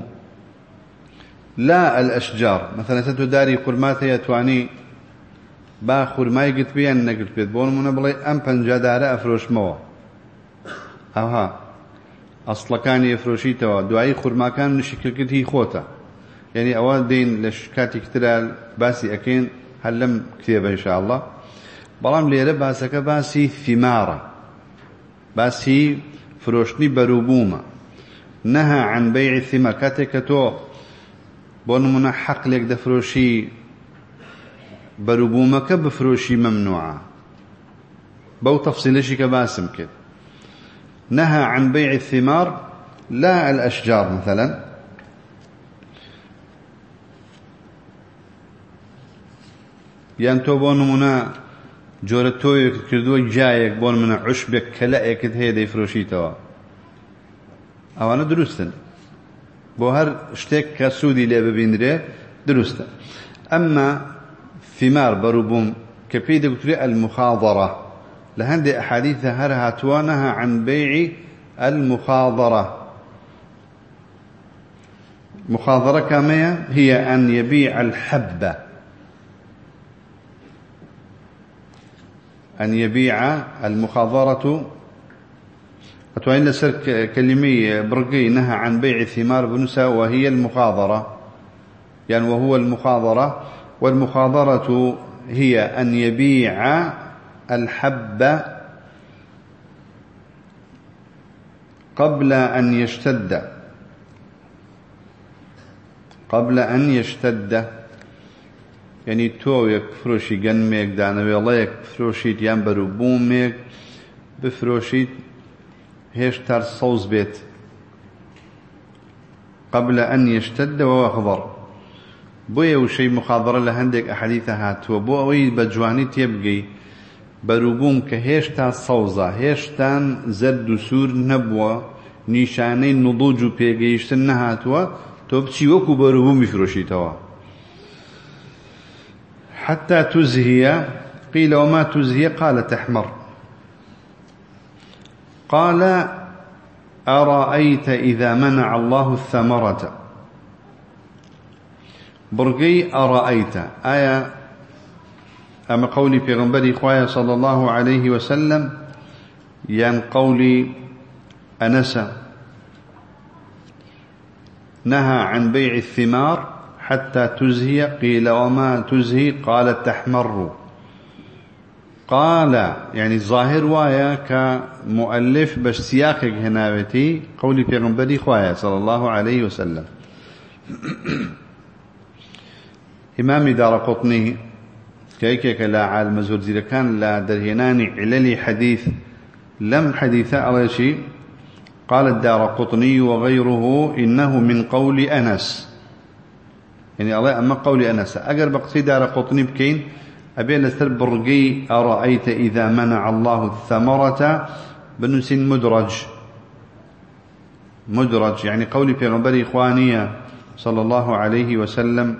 لا الأشجار مثلا ستو داري قرماتي يتواني با خرماي قلت بيان نقلت بيت بون من بلي أم پنجا دارة أفروش موا أوها أصلا كان يفروشي توا دعاي خرما كان نشكل قلت هي خوتا يعني أول دين لشكاتي كترال باسي أكين هلم كتيبا إن شاء الله بلام ليرة باسك باسي ثمارة باسي فروشني بروبومة. نهى عن بيع الثمار كاتكتو بون من حق لك دفروشي بروبومك بفروشي ممنوعة بو تفصيلشي كباسم كده. نهى عن بيع الثمار لا الأشجار مثلا يعني تو بون منا جورتوي كردو جايك بون منا عشبك كلايك هيدا يفروشي توا او انا درستن بو هر اشتك كسودي لي ببيندري درستن. اما ثمار بروبوم كبيد بكري المخاضرة لهندي احاديث هرها توانها عن بيع المخاضرة. مخاضرة كما هي ان يبيع الحبة أن يبيع المخاضرة أتوين لسر كلمية برقي نهى عن بيع الثمار بنسا وهي المخاضرة يعني وهو المخاضرة. والمخاضرة هي أن يبيع الحب قبل أن يشتد قبل أن يشتد يعني تو يك فروشي جنميك دانوي الله يك فروشي تيان بروبوميك بفروشيت هيشتر صوز بيت قبل أن يشتد ويخضر بويا وشي مخاضرة لهندك أحاديثها هاتوا بوي بجواني تيبقي بروبوم كهيشتا صوزا هيشتان زرد سور نبوة نيشاني نضوج بيقيشتن هاتوا توبتشي وكو بروبوم بفروشيتوا حتى تزهي. قيل وما تزهي؟ قال تحمر. قال أرأيت إذا منع الله الثمرة برقي أرأيت آية أما قولي في غنبري خوايا صلى الله عليه وسلم ين قولي أنس نهى عن بيع الثمار حتى تزهي. قيل وما تزهي؟ قال تحمر. قال يعني الظاهر وايا كمؤلف باش سياقك هناوتي قولي في غنبري خوايا صلى الله عليه وسلم. إمام دارقطني كيكيك لا عالم زور زير كان لا درهناني عللي حديث لم حديثة على شيء. قال الدارقطني وغيره إنه من قول أنس يعني الله أما قول أنس أقرب بقصي دارقطني بكين أبي لسر برقي أرأيت إذا منع الله الثمرة بنس مدرج مدرج يعني قولي في غنبري إخوانية صلى الله عليه وسلم.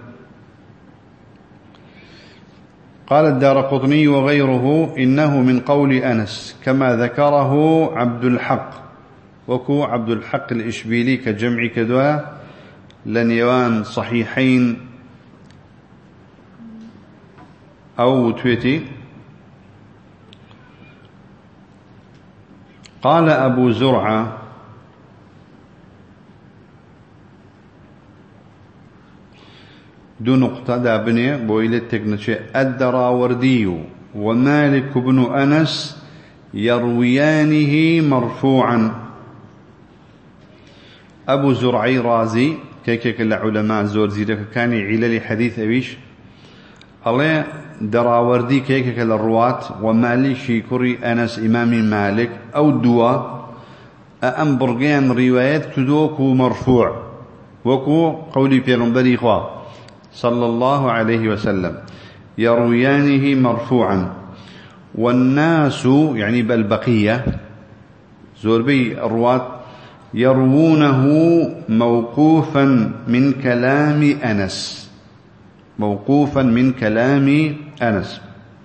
قال الدارقطني وغيره إنه من قول أنس كما ذكره عبد الحق وكو عبد الحق الإشبيلي كجمع كدوا لنيوان صحيحين أو تويتي. قال أبو زرعة دو نقطة دابني بويلتك نشي الدراوردي ومالك بن أنس يرويانه مرفوعا. أبو زرعي رازي كيكيك العلماء زور زيدك كان علل حديث أبيش الله دراوردي كيكيك الرواة ومالك شيكري أنس إمام مالك أو دوا أم برقيان روايات كدوكو مرفوع وكو قولي بيغنبري خواه صلى الله عليه وسلم يرويانه مرفوعا. والناس يعني بالبقية زوربي الرواة يروونه موقوفا من كلام أنس موقوفا من كلام أنس.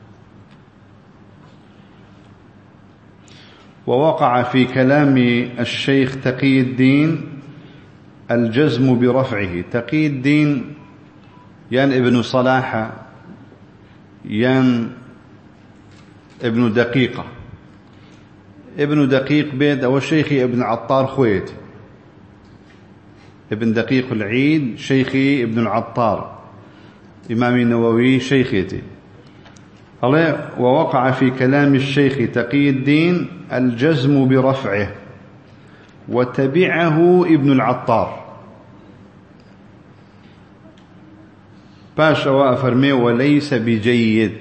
ووقع في كلام الشيخ تقي الدين الجزم برفعه. تقي الدين يان ابن صلاح يان ابن دقيقة ابن دقيق بيد أو شيخي ابن عطار خويت ابن دقيق العيد شيخي ابن العطار إمام النووي شيخيتي الله. ووقع في كلام الشيخ تقي الدين الجزم برفعه وتبعه ابن العطار باشا وأفرمي وليس بجيد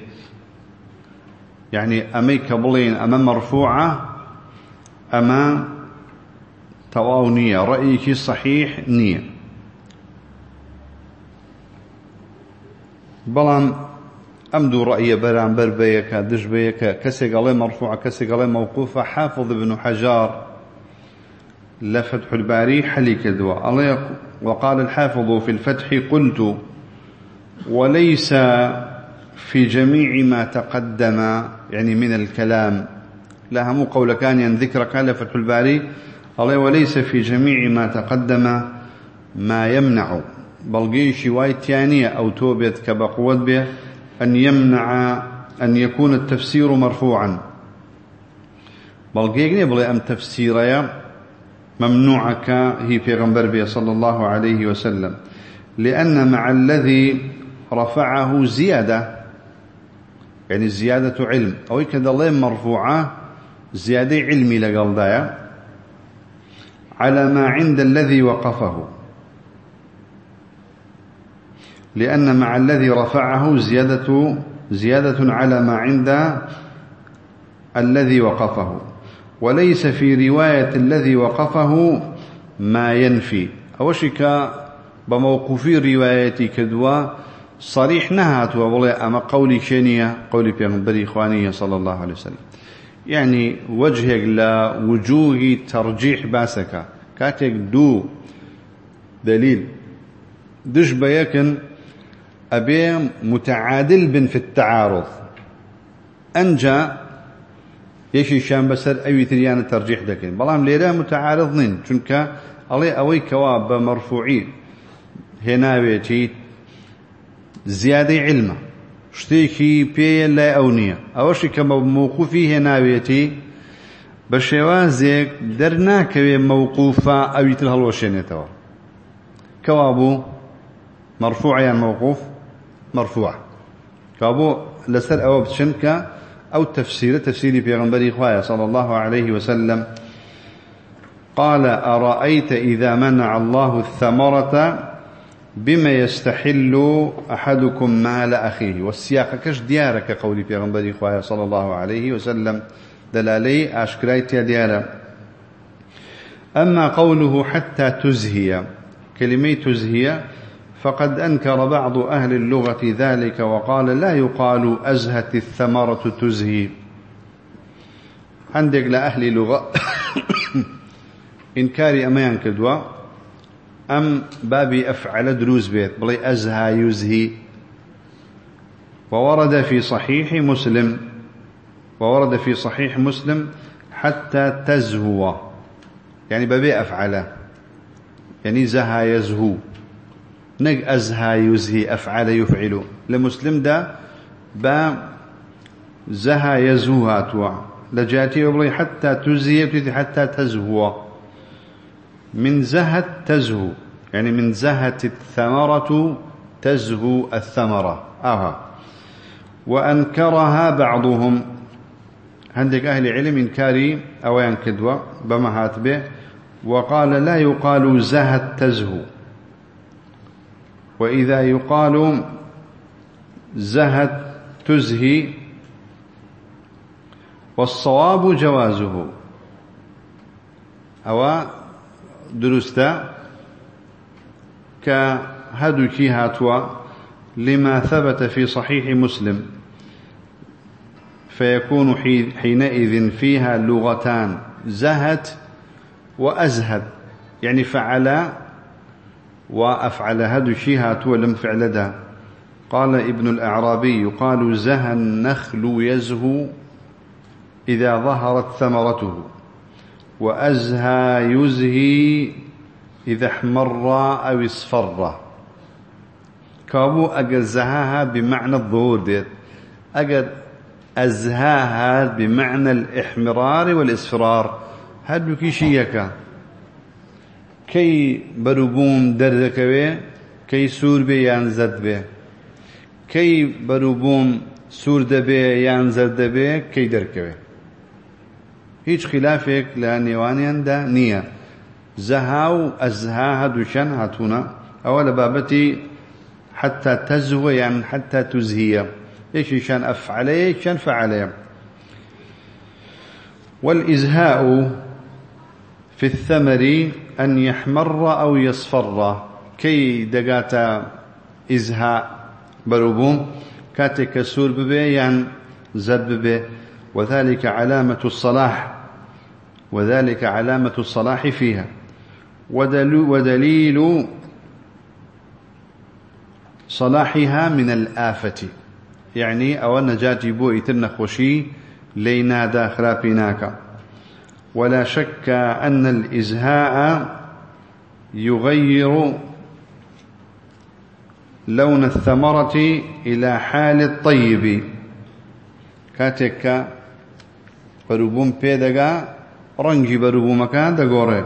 يعني أمي كبلين أما مرفوعة أما تواو نية رأيك صحيح نية. بلان أمدو رأي بران بربيك دجبيك كسي قال مرفوعة كسي قال موقوفة. حافظ ابن حجار لفتح الباري حلي كدوا الله. وقال الحافظ في الفتح قلت وليس في جميع ما تقدم يعني من الكلام لا مو قول كان ينذكر قال فتح الباري الله. وليس في جميع ما تقدم ما يمنع بلقي شواي تانية أو توبت كبقوت به أن يمنع أن يكون التفسير مرفوعا بلقي بلي أم تفسيريا ممنوعك هي في غنبر صلى الله عليه وسلم لأن مع الذي رفعه زيادة يعني زيادة علم أو كذا الله مرفوعة زيادة علمي لقلدايا على ما عند الذي وقفه لأن مع الذي رفعه زيادة زيادة على ما عند الذي وقفه. وليس في رواية الذي وقفه ما ينفي أوشك بموقوفي روايتي كدوا صريح نهات وبلا أما قولي شنية قولي بيغنبري إخوانية صلى الله عليه وسلم يعني وجهك لا وجوه ترجيح باسك كاتك دو دليل دش بيكن أبي متعادل بن في التعارض أنجا يشي شان بسر أي تريان ترجيح دكين بلام ليرا متعارضين چونك علي أوي كواب مرفوعين هنا بيتي زيادة علمه شتيكي بي لا أونية أوشي كما موقوفي هنا بيتي بشوازيك درناك موقوفة أو يتلهلوشينيتوا كوابو مرفوع يعني موقوف مرفوع كوابو لسر أو بتشنك أو تفسير تفسير بيغنبري إخوائي صلى الله عليه وسلم قال أرأيت إذا منع الله الثمرة بما يستحل أحدكم مال أخيه والسياق كش ديارك قولي بيغنبري إخوائي صلى الله عليه وسلم دلالي أشكرايتي ديارة أما قوله حتى تزهي كلمة تزهي فقد أنكر بعض أهل اللغة ذلك وقال لا يقال أزهت الثمرة تزهي عندك لأهل اللغة إنكاري أما ينكدوا أم بابي أفعل دروز بيت بلي أزهى يزهي وورد في صحيح مسلم وورد في صحيح مسلم حتى تزهو يعني بابي أفعل يعني زهى يزهو نج أزهى يزهي أفعل يفعل لمسلم دا با زهى يزهو هاتوا لجاتي وبلي حتى تزهي حتى تزهو من زهت تزهو يعني من زهت الثمرة تزهو الثمرة آها وأنكرها بعضهم عندك أهل علم إنكاري أو ينكدوا بما هاتبه وقال لا يقال زهت تزهو وإذا يقال زهت تزهي والصواب جوازه أو درستا كهدوكي هاتوا لما ثبت في صحيح مسلم فيكون حينئذ فيها لغتان زهت وأزهد يعني فعل وأفعل هدوكي هاتوا لم فعل ده قال ابن الأعرابي يقال زهى النخل يزهو إذا ظهرت ثمرته وأزهى يزهي إذا احمر أو اصفر كابو أجر زهاها بمعنى الظهور ديت أجر أزهاها بمعنى الإحمرار والإصفرار هادو كي شيكا كي بروبوم دردك بي كي سور بي ينزد بي كي بروبوم سور دبي ينزد بي كي درك بي هیچ خلافك لنيوانيان دا نية زهاو أزهاها دوشان هاتونا أولا بابتي حتى تزهو يعني حتى تزهي إيش شان أفعليه شان فعليه والإزهاء في الثمر أن يحمر أو يصفر كي دقاتا إزهاء بروبوم كاتك سور ببي يعني زد ببي وذلك علامة الصلاح وذلك علامة الصلاح فيها ودليل صلاحها من الآفة يعني أو نجاتي بو إتن خوشي لينا دا خرابيناك ولا شك أن الإزهاء يغير لون الثمرة إلى حال الطيب كاتك بروبوم بيدغا رنجي بروبوم كان دغوري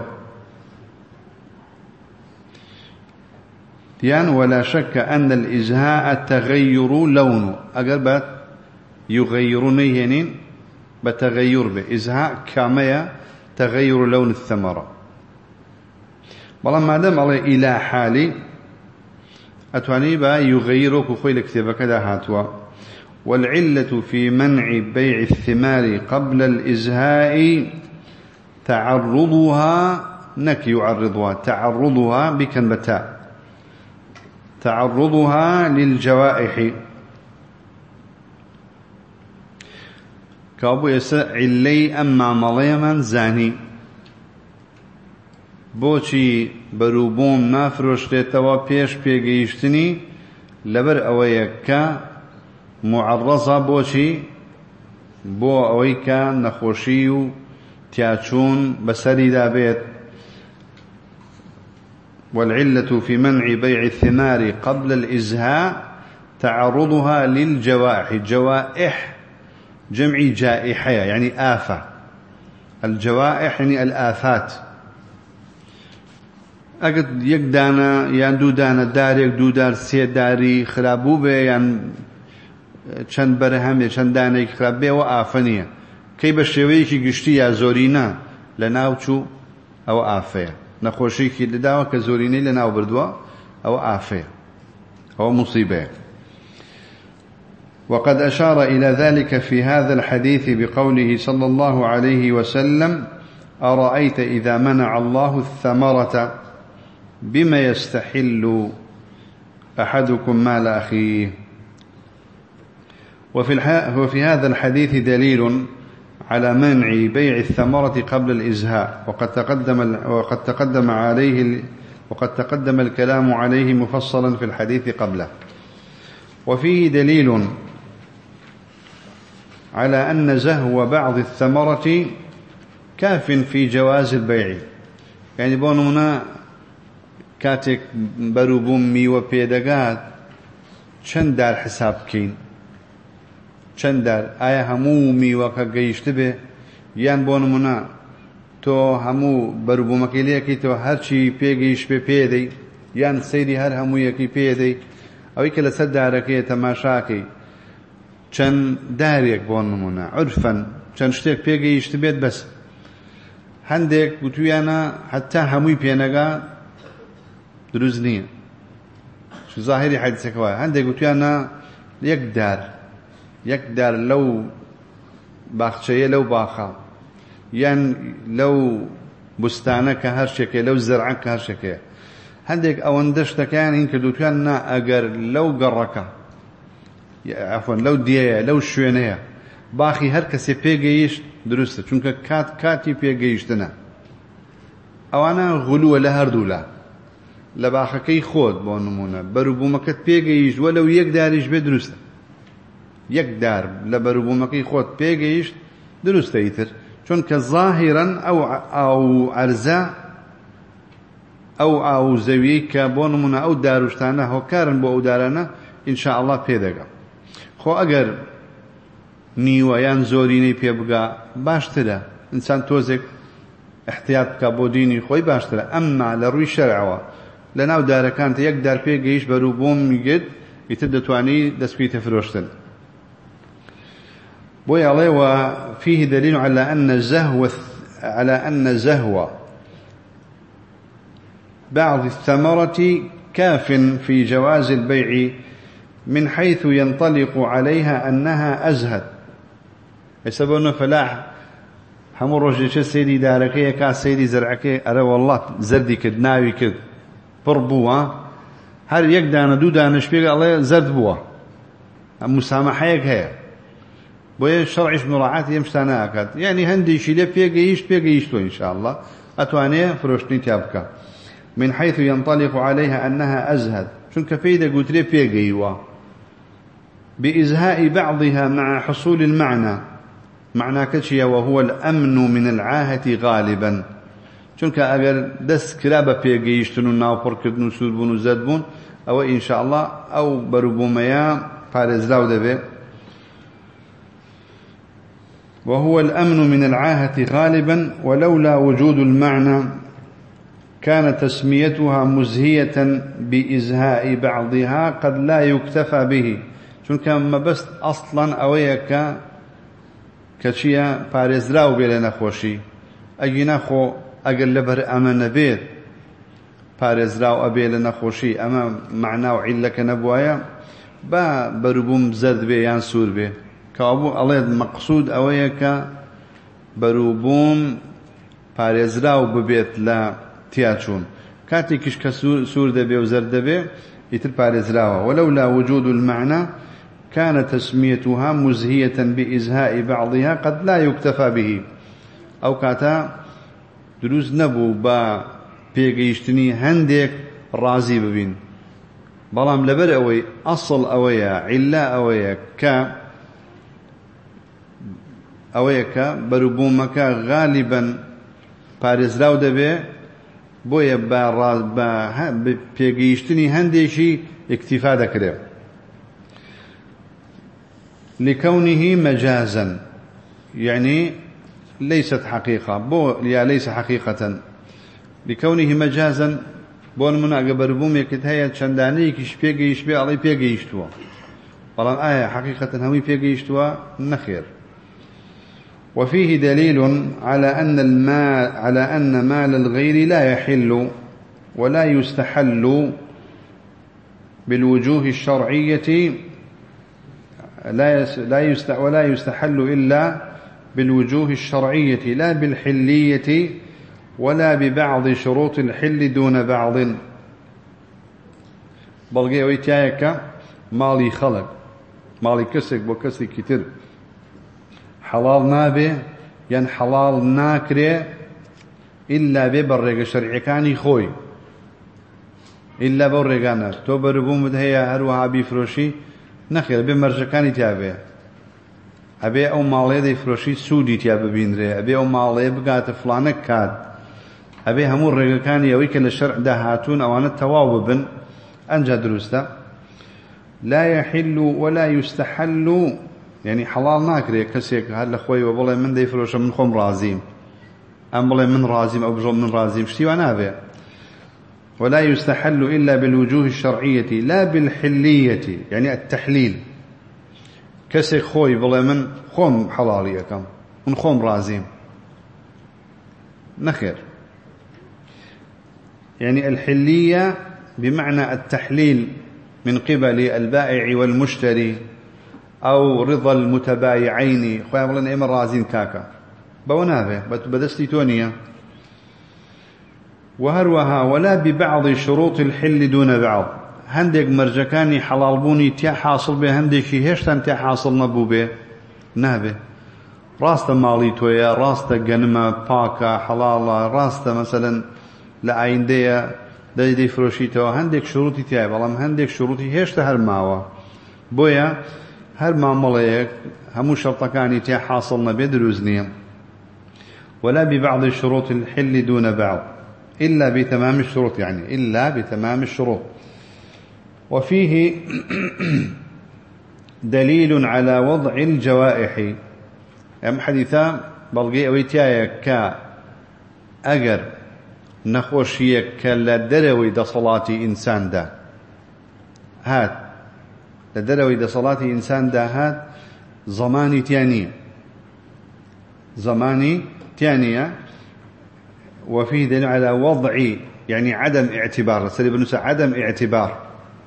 يعني ولا شك أن الإزهاء تغير لونه أقربت يغيرني هنين بتغير به إزهاء كما تغير لون الثمرة بل ما دام عليه إلى حالي أتواني با يغيرك خويل كتابك كذا هاتوا والعلة في منع بيع الثمار قبل الإزهاء تعرضها نك يعرضها تعرضها بكن بتاء تعرضها للجوائح كابو يسع اللي أما مليما زاني بوشي بروبوم نافرشت توا بيش بيجيشتني لبر أويكا معرضة بوشي بو أويكا نخوشيو تياتشون بسري دابيت والعلة في منع بيع الثمار قبل الإزهاء تعرضها للجوائح الجوائح جمع جائحة يعني آفة الجوائح يعني الآفات أقد يقدانا يعني دودانا دار يك دودار سي داري خرابو بي يعني چند برهم چند دانه خراب بي وآفنية كي بشويكي قشتي يا زورينا لناوچو أو آفية نخوشيكي لداوة كزوريني لناو بردوا أو آفية أو مصيبة. وقد أشار إلى ذلك في هذا الحديث بقوله صلى الله عليه وسلم أرأيت إذا منع الله الثمرة بما يستحل أحدكم مال أخيه. وفي, وفي هذا الحديث دليل على منع بيع الثمرة قبل الإزهاء وقد تقدم وقد تقدم عليه وقد تقدم الكلام عليه مفصلا في الحديث قبله. وفيه دليل على أن زهو بعض الثمرة كاف في جواز البيع يعني بونمنا كاتك بروبومي وبيدقات چند دار حساب كين چند دار آیا همو میوه گیشته به یان بونمنا تو همو بروبومکی لیکی تو هر چی پیگیش به پیدی یان سیدی هر همو یکی پیدی اوی که لسد دارکی تماشاکی چند داریک بونمنا عرفا چند شتێک پێگەیشت بێت بەس هەندێک گوتویانە حتا هەمووی پێنەگا دروست نییە ظاهری حەدیثەکەوە هەندێک گوتویانە یەک دار یەک دار لەو باخچەیە لەو باخە یان لەو بستانە کە هەر شتێکێ لەو زەرعە کە هەر شتێکەیە هەندێک ئەوەندە شتەکەیان هین کە دوتویان نا ئەگەر لەو گەڕەکە عفوا لەو دیەیە لەو شوێنەیە باخی هەر کەسێ پێگەیشت دروستە چونکە کات کاتی پێگەیشتنە ئەوانە غولووە لە هەردوو لا لە باخەکەی خۆت بۆ نمونە بەروبوومەکەت پێگەیشت وە لەو یەک داریش بێ دروستە یەک دار لە بەروبوومەکەی خۆت پێگەیشت دروستە ئیتر چونکە ظاهرا ئەو ئاو عەرزە ئەو ئاو زەویەی کە بۆ نمونە ئەو داروشتانە هۆکارن بۆ ئەو دارانە ئینشاء ئەڵڵا پێدەگا خۆ ئەگەر نیوە یان زۆرینەی پێ بگا باشترە ئینسان تۆزێک احتیاط بکە بۆ دینی خۆی باشترە ئەمما لە ڕووی شەرعەوە لە ناو دارەکانتە یەک دار پێگەیشت بەرووبووم میگرت ئیتر دەتوانی دەست پێی تەفرۆشتن بۆی ئەڵێ وفيه دليل على أن زهو على أن زهو بعض الثمرة كاف في جواز البيع من حيث ينطلق عليها أنها أزهد يسبون فلاح همو روجي سيدي داركي كا سيدي زرعكي أرى والله زردي كد ناوي كد بربوا هل يقدان دو دانش بيقى الله زرد بوا مسامحة يك هي بوي شرعش مراعاة يمشتانا أكاد يعني هندي شيلة بيقيش بيقيشتو إن شاء الله أتواني فروشني تابكا من حيث ينطلق عليها أنها أزهد شنك فايدة قلت لي بيقيوا بإزهاء بعضها مع حصول المعنى معنى كتشيا وهو الأمن من العاهة غالبا شنك أقل دس كلابة بيقيشتنو ناوبر كدنو سوربون وزدبون أو إن شاء الله أو بربوميا فارزلاو دبي وهو الأمن من العاهة غالبا ولولا وجود المعنى كان تسميتها مزهية بإزهاء بعضها قد لا يكتفى به چونکە مەبەست ئەسڵەن ئەوەیە کە کەچیە پارێزراو بێ لە نەخۆشی ئەگینا خۆ ئەگەر لەبەر ئەمە نەبێت پارێزراو ئەبێ لە نەخۆشی ئەمە معنا و عیلەکە نەبوایە با بەروبووم زەرد بێ یان سوور بێ کەوابوو ئەڵێت مەقسوود ئەوەیە کە بەروبووم پارێزراو ببێت لە تیاچوون کاتێکیش کە سوور دەبێ و زەرد دەبێ ئیتر پارێزراوە ولولا وجود المعنى كان تسميتها مزهية بإزهاء بعضها قد لا يكتفى به أو كاتا دروز نبو با پێگەیشتنی هەندێک ڕازی ببین بەڵام لەبەر ئەوەی ئەسڵ ئەوەیە عیلا ئەوەیە کە ئەوەیە کە بەروبوومەکە غالیبەن پارێزراو دەبێ بۆیە بە پێگەیشتنی هەندێکی اکتیفا دەکرێت لكونه مجازا يعني ليست حقيقة بو يا ليس حقيقة لكونه مجازا بون من أقبربوم يكتهيا شنداني كش بيجي يشبه علي بيجي يشتوا والله آية حقيقة هوي بيجي يشتوا نخير وفيه دليل على أن المال على أن مال الغير لا يحل ولا يستحل بالوجوه الشرعية لا لا ولا يستحل إلا بالوجوه الشرعية لا بالحلية ولا ببعض شروط الحل دون بعض بلغي ويتياك مالي خلق مالي كسك بكسك كتر حلال نابه ين حلال ناكره إلا ببرق شرعي كاني خوي إلا برقانا تو بربوم هي هروها بيفروشي نخير بمرجكاني تابه أبي أو مالي دي فروشي سودي تابه بينري أبي أو مالي بقات فلانك كاد أبي همور رقاكاني يويك للشرع دهاتون أو أنا التواوبن أنجا دروستا لا يحل ولا يستحل يعني حلال ناكري كسيك هل أخوي وبالله من دي فروش من خم رازيم أم بالله من رازيم أو بجوم من رازيم شتي وانا أبي ولا يستحل إلا بالوجوه الشرعية لا بالحلية يعني التحليل كسيك خوي بالله من خم حلالية كم من خم رازيم نخير يعني الحلية بمعنى التحليل من قبل البائع والمشتري أو رضا المتبايعين خويا بلن إمر رازين كاكا بونابه بدستي تونية وهروها ولا ببعض شروط الحل دون بعض هندق مرجكاني حلال بوني تيا حاصل به هندق هشتان تيا حاصل نبو به نابه راست مالي تويا راست قنمة باكا حلالا راست مثلا لعين ديا دي دي فروشيتو هندق شروطي تيا بلام هندق شروطي هشتا هرماوا بويا هر معاملەیەک هەموو شەرطەکانی تیا حاصل نەبێ دروست نییە ولا ببعض شروط الحل دون بعض إلا بتمام الشروط يعني إلا بتمام الشروط وفيه دليل على وضع الجوائح أم حديثا بلغي أويتيايا كا أجر نخوشيك كلا دروي دا صلاة إنسان دا هات لدروي دا صلاة إنسان دا هات زماني تانية زماني تانية وفيه دليل على وضع يعني عدم اعتبار سليب عدم اعتبار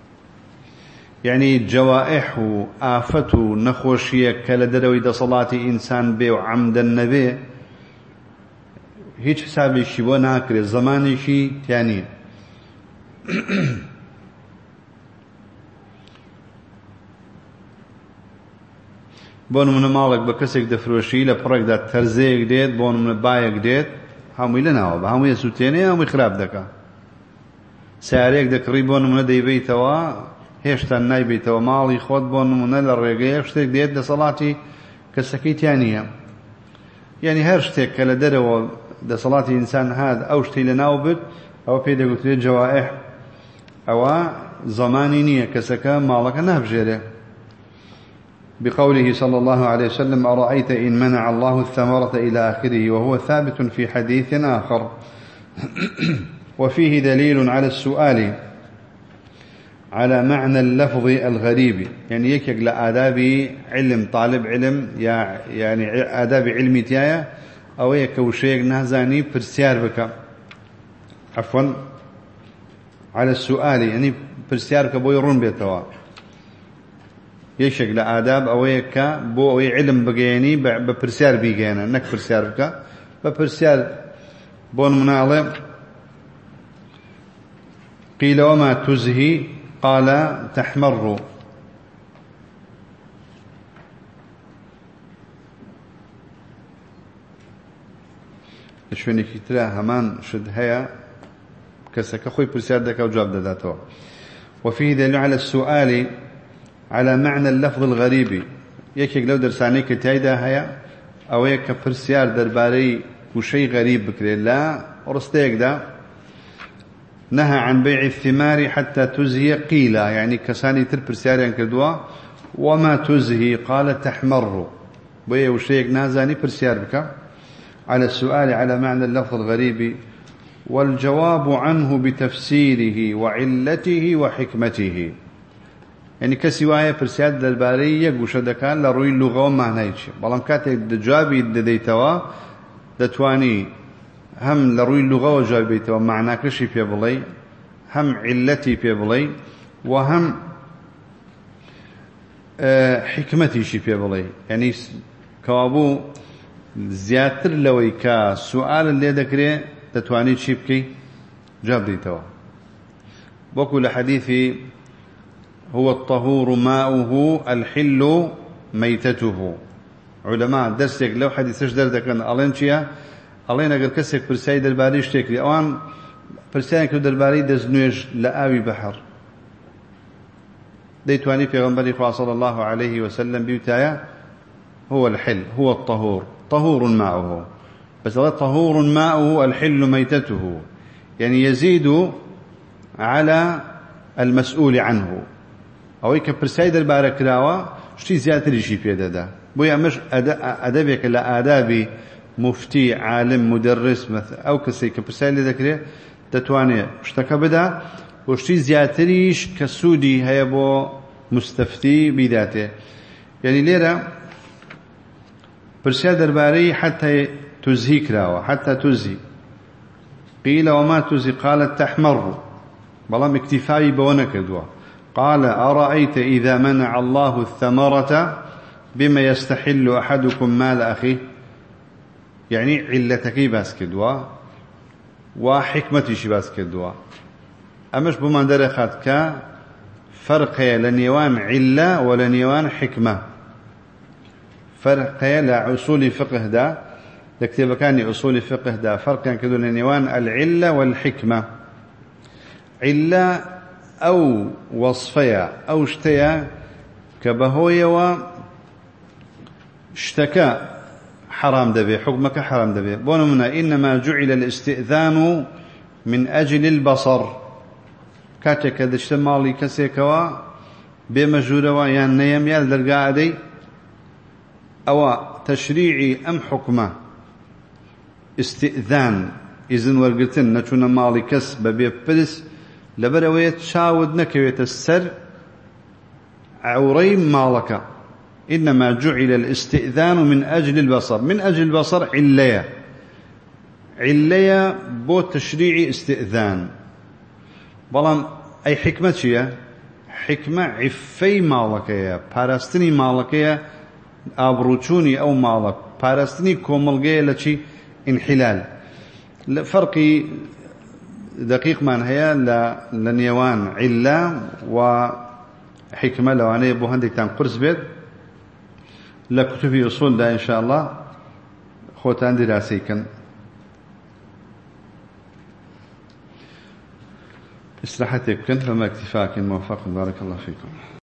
يعني جوائح آفة نخوشية كالدروي دا صلاة إنسان بي وعمد النبي هيج حسابي شبو ناكري زماني شي تانية بون من مالك بكسك دفروشي لبرك دا ترزيك ديت بون من بايك ديت همي لناو همي سوتيني همي خراب دكا ساريك دكري بون من دي بيتوا هشتا ناي بيتوا مالي خود بون من للرقية اشتك ديت دا صلاتي كسكي تانية يعني هرشتك كلا دروا دا صلاتي إنسان هاد أوشتي لناو بد أو بيدا قلت لي جوائح أو زماني نية كسكا مالك نهبجيره بقوله صلى الله عليه وسلم أرأيت إن منع الله الثمرة إلى آخره وهو ثابت في حديث آخر وفيه دليل على السؤال على معنى اللفظ الغريب يعني يكيك لآداب علم طالب علم يعني آداب علمي تيايا أو يكوشيك نهزاني برسيار بك عفوا على السؤال يعني برسيار بك بو يرون بيتوا يشك لآداب أويك بو أوي علم بقياني ببرسيار بيقينا نك برسيار بك ببرسيار بون مناڵێ قيل وما تزهي قال تحمر شوێنێکی ترا هەمان شت هەیە کەسەکە خۆی پرسیار دەکات و جواب دەداتەوە. وفيه دليل على السؤال على معنى اللفظ الغريب يكيك لو درساني كتايدا هيا او يك فرسيار درباري وشي غريب بكري لا ورستيك دا نهى عن بيع الثمار حتى تزهي قيل يعني كساني تر فرسيار ينكردوا وما تزهي قال تحمر بيع وشيك نازاني فرسيار بك على السؤال على معنى اللفظ الغريب والجواب عنه بتفسيره وعلته وحكمته يعني كسواية فرسياد دربارية قوشدكان لروي اللغة ومعنى شيء بلام كاتك دجابي دديتوا دتواني هم لروي اللغة وجابي ديتوا معنى كشي في بلي هم علتي في بلي وهم أه حكمتي شي في بلي يعني كوابو زياتر لويكا سؤال اللي ذكره تتواني شي بكي جاب ديتوا بوكو لحديثي هو الطهور ماؤه الحل ميتته علماء درسك لو حديثش دردكن ألين شيا ألين أقل كسك برسايد الباري اشتكري أوان برسايد كدر الباري دزنوش لآوي بحر ديتواني في غنبري صلى الله عليه وسلم بيوتايا هو الحل هو الطهور طهور ماؤه بس هذا طهور ماؤه الحل ميتته يعني يزيد على المسؤول عنه أو يك برسايد البارك راوا شتي زيادة لشي في هذا بويا مش أدبك لا آدابي مفتي عالم مدرس مثلا أو كسي كبرسايد ذكره تتواني اشتكى بدا وشتي زيادة ليش كسودي هيبو مستفتي بذاته يعني ليرة برسايد الباري حتى تزهيك راوا حتى تزهي قيل وما تزهي قالت تحمر بلام اكتفائي بونك دوا قال أرأيت إذا منع الله الثمرة بما يستحل أحدكم مال أخيه يعني علتك باسك دوا وحكمتي شي باسك دوا أمش بما درخت ك فرق لنيوان علة ولنيوان حكمة فرق لأصول فقه دا لكتب كان أصول فقه دا فرق كان كدو لنيوان العلة والحكمة علة أو وصفيا أو اشتيا كبهويا واشتكى حرام دبي حكمك حرام دبي بونمنا إنما جعل الاستئذان من أجل البصر كاتك دشتمالي كسيكوا بمجوروا يان نيم يال درقادي أو تشريعي أم حكمه استئذان إذن ورقتن نتونا مالي كسب بيبرس لبرويت شاود نكويت السر عوري مالك إنما جعل الاستئذان من أجل البصر من أجل البصر عليا عليا بو تشريعي استئذان بلان أي حكمة شيء حكمة عفي مالك يا باراستني مالك يا أبروتوني أو مالك باراستني كوملغي لشي انحلال فرقي دقيق من هي لنيوان علة وحكمة لو أنا يبو هندك تان قرص بيت لكتب أصول دا إن شاء الله خوتان دراسي كان استراحتك كنت فما اكتفاك موفق بارك الله فيكم.